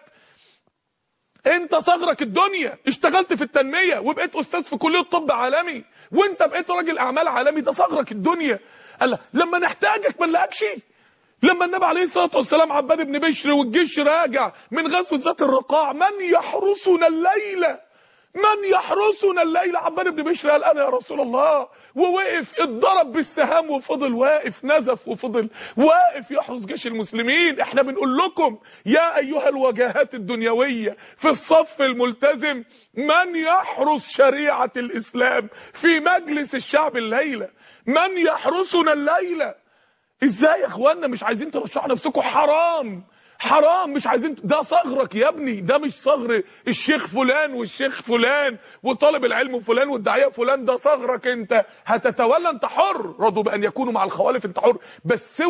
انت صغرك الدنيا، اشتغلت في التنميه وبقيت استاذ في كليه طب عالمي وانت بقيت راجل اعمال عالمي، ده صغرك الدنيا. قال لما نحتاجك ما نلاقكش. لما النبي عليه الصلاه والسلام عباد بن بشر والجيش راجع من غزوه ذات الرقاع، من يحرسنا الليله؟ من يحرسنا الليله؟ عباد بن بشر قال انا يا رسول الله، ووقف اتضرب بالسهام وفضل واقف، نزف وفضل واقف يحرس جيش المسلمين. احنا بنقول لكم يا ايها الوجهات الدنيويه في الصف الملتزم، من يحرس شريعه الاسلام في مجلس الشعب الليله؟ من يحرسنا الليله؟ ازاي يا اخوانا مش عايزين ترشحوا نفسكم؟ حرام حرام، مش عايزين. ده صغرك يا ابني، ده مش صغر الشيخ فلان والشيخ فلان وطالب العلم فلان والداعيه فلان، ده صغرك انت. هتتولى، انت حر، رضوا بان يكونوا مع الخوالف، انت حر. بس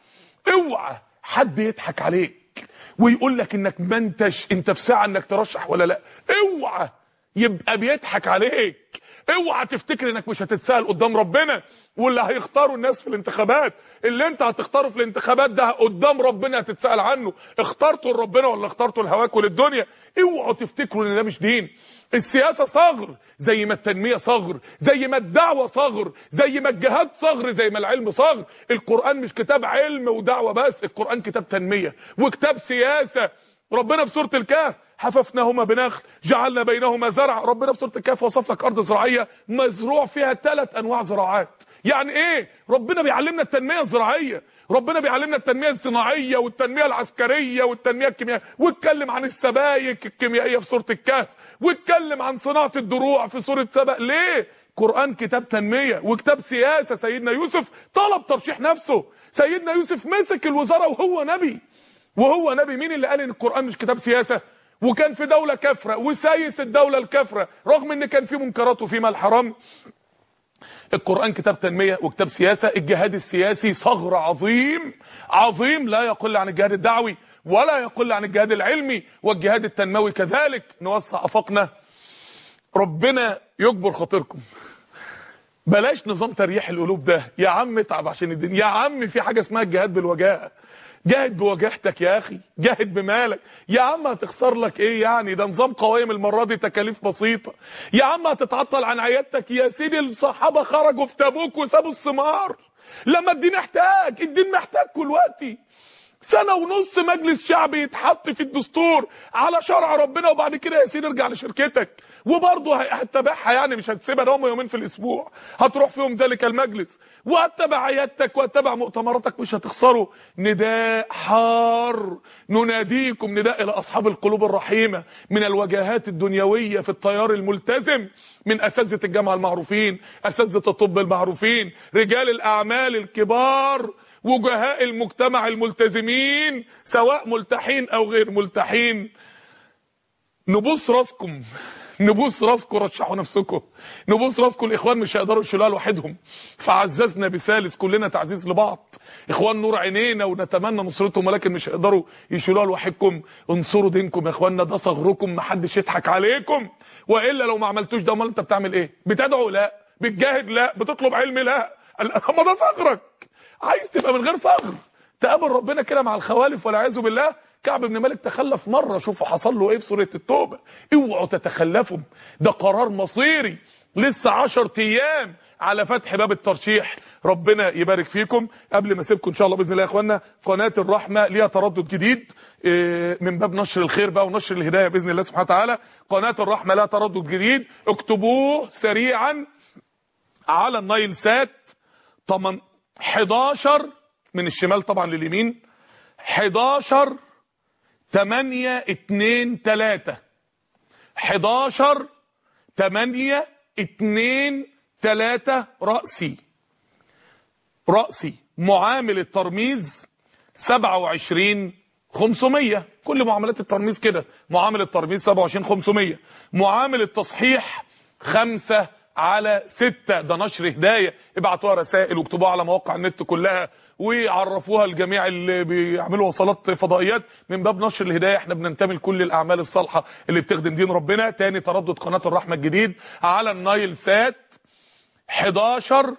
اوعى حد يضحك عليك ويقول لك انك ما انت في ساعه انك ترشح ولا لا. اوعى يبقى بيضحك عليك. اوعى تفتكر انك مش هتتسأل قدام ربنا، واللي هيختاروا الناس في الانتخابات، اللي انت هتختاره في الانتخابات ده قدام ربنا هتتسأل عنه. اخترته لربنا ولا اخترته لهواك وللدنيا؟ اوعوا تفتكروا ان ده مش دين. السياسة صغر زي ما التنمية صغر، زي ما الدعوة صغر، زي ما الجهاد صغر، زي ما العلم صغر. القرآن مش كتاب علم ودعوة بس، القرآن كتاب تنمية وكتاب سياسة. ربنا في سورة الكهف حففناهما بنخل جعلنا بينهما زرع. ربنا في سورة الكهف وصف لك ارض زراعية مزروع فيها 3 انواع زراعات. يعني ايه؟ ربنا بيعلمنا التنمية الزراعية، ربنا بيعلمنا التنمية الصناعية والتنمية العسكرية والتنمية الكيميائية، واتكلم عن السبايك الكيميائية في سورة الكهف، واتكلم عن صناعة الدروع في سورة سبأ. ليه؟ قرآن كتاب تنمية وكتاب سياسة. سيدنا يوسف طلب ترشيح نفسه، سيدنا يوسف مسك الوزارة وهو نبي. مين اللي قال ان القرآن مش كتاب سياسة؟ وكان في دولة كافرة وسايس الدولة الكافرة رغم ان كان في منكرات وفي مال حرام. القرآن كتاب تنمية وكتاب سياسة. الجهاد السياسي ثغر عظيم لا يقل عن الجهاد الدعوي ولا يقل عن الجهاد العلمي، والجهاد التنموي كذلك. نوسع افاقنا، ربنا يجبر خاطركم. بلاش نظام تريح القلوب ده يا عم، اتعب عشان الدين يا عم. في حاجة اسمها الجهاد بالوجاهة. جاهد بوجاهتك يا اخي، جاهد بمالك يا عم. هتخسر لك ايه يعني؟ ده نظام قوائم المره دي تكاليف بسيطه يا عم. هتتعطل عن عيادتك يا سيدي. الصحابه خرجوا في تبوك وسابوا الثمار لما الدين محتاج دلوقتي. 1.5 سنة مجلس شعبي يتحط في الدستور على شرع ربنا، وبعد كده يا سيدي ارجع لشركتك وبرضه هتتابعها، يعني مش هتسيبها. ده هم يومين في الاسبوع هتروح فيهم ذلك المجلس وهتتابع عيادتك وهتتابع مؤتمراتك، مش هتخسروا. نداء حار نناديكم، نداء الى اصحاب القلوب الرحيمه من الوجهات الدنيويه في التيار الملتزم، من اساتذه الجامعه المعروفين، اساتذه الطب المعروفين، رجال الاعمال الكبار، وجهاء المجتمع الملتزمين سواء ملتحين او غير ملتحين. نبوس راسكم رشحوا نفسكم. نبوس راسكم. الاخوان مش هيقدروا يشيلوها لوحدهم، فعززنا بثالث، كلنا تعزيز لبعض. اخوان نور عينينا ونتمنى نصرتهم، ولكن مش هيقدروا يشيلوها لوحدكم. انصروا دينكم يا اخواننا، ده صغركم، محدش يضحك عليكم. والا لو ما عملتوش ده، امال انت بتعمل ايه؟ بتدعو؟ لا. بتجاهد؟ لا. بتطلب علم؟ لا. اما ده صغرك. عايز تبقى من غير صغر، تقابل ربنا كده مع الخوالف والعياذ بالله. كعب بن مالك تخلف مرة، شوفوا حصل له ايه بسورة التوبة. اوعوا تتخلفوا، ده قرار مصيري، لسه 10 ايام على فتح باب الترشيح. ربنا يبارك فيكم. قبل ما اسيبكم ان شاء الله باذن الله يا اخوانا، قناه الرحمه ليها تردد جديد من باب نشر الخير بقى ونشر الهدايه باذن الله سبحانه وتعالى. قناه الرحمه لها تردد جديد، اكتبوه سريعا على النايل سات 11 من الشمال طبعا لليمين، 11 8 2 3 11 8 2 3 رأسي معامل الترميز 27500. كل معاملات الترميز كده، معامل الترميز 27500. معامل التصحيح 5/6. ده نشر هداية. ابعتوها رسائل واكتبوها على مواقع النت كلها وعرفوها لجميع اللي بيعملوا وصلات فضائيات من باب نشر الهداية. احنا بننتمي لكل الاعمال الصالحة اللي بتخدم دين ربنا. تاني تردد قناة الرحمة الجديد على النايل سات 11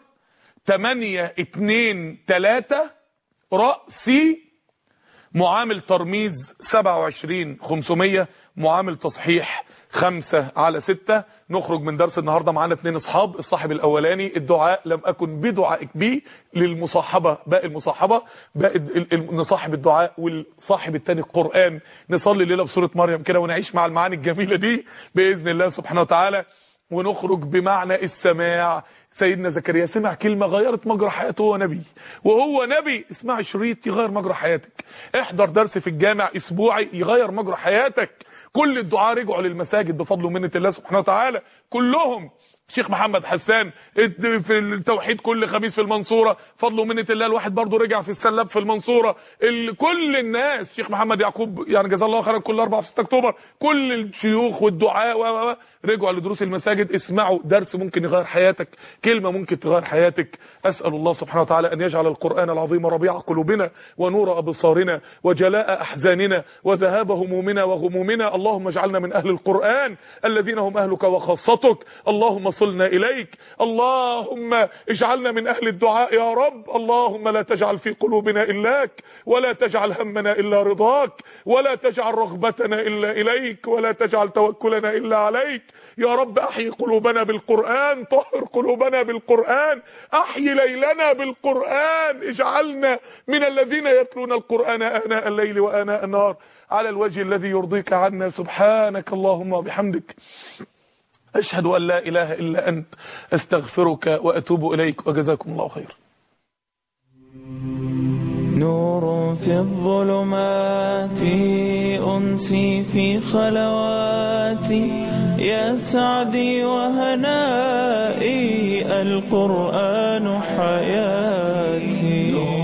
8 2 3 رأسي معامل ترميز 27500. معامل تصحيح 5/6. نخرج من درس النهارده معانا 2 اصحاب. الصاحب الاولاني الدعاء لم اكن بدعائك بي، للمصاحبه باقي المصاحبه، باقي نصاحب الدعاء. والصاحب الثاني القران، نصلي الليله بسوره مريم كده ونعيش مع المعاني الجميله دي باذن الله سبحانه وتعالى. ونخرج بمعنى السماع. سيدنا زكريا سمع كلمة غيرت مجرى حياته. هو نبي وهو نبي. اسمع شريط يغير مجرى حياتك، احضر درس في الجامع اسبوعي يغير مجرى حياتك. كل الدعاء رجعوا للمساجد بفضل ومنة الله سبحانه وتعالى كلهم. شيخ محمد حسان في التوحيد كل خميس في المنصورة فضل ومنة الله. الواحد برضو رجع في السلاب في المنصورة. كل الناس، شيخ محمد يعقوب يعني جزاه الله خيرا، كل 4 في 6 اكتوبر كل الشيوخ والدعاء رجعوا لدروس المساجد. اسمعوا درس ممكن يغير حياتك، كلمة ممكن تغير حياتك. أسأل الله سبحانه وتعالى أن يجعل القرآن العظيم ربيع قلوبنا ونور أبصارنا وجلاء أحزاننا وذهاب همومنا وغمومنا. اللهم اجعلنا من أهل القرآن الذين هم أهلك وخاصتك. اللهم صلنا إليك. اللهم اجعلنا من أهل الدعاء يا رب. اللهم لا تجعل في قلوبنا إلاك، ولا تجعل همنا إلا رضاك، ولا تجعل رغبتنا إلا إليك، ولا تجعل توكلنا إلا عليك. يا رب احيي قلوبنا بالقرآن، طهر قلوبنا بالقرآن، احيي ليلنا بالقرآن. اجعلنا من الذين يتلون القرآن آناء الليل وآناء النهار على الوجه الذي يرضيك عنا. سبحانك اللهم وبحمدك، أشهد أن لا إله إلا أنت، أستغفرك وأتوب إليك. وجزاكم الله خير. نور في الظلمات، أنسي في خلواتي، يا سعدي وهنائي، القرآن حياتي.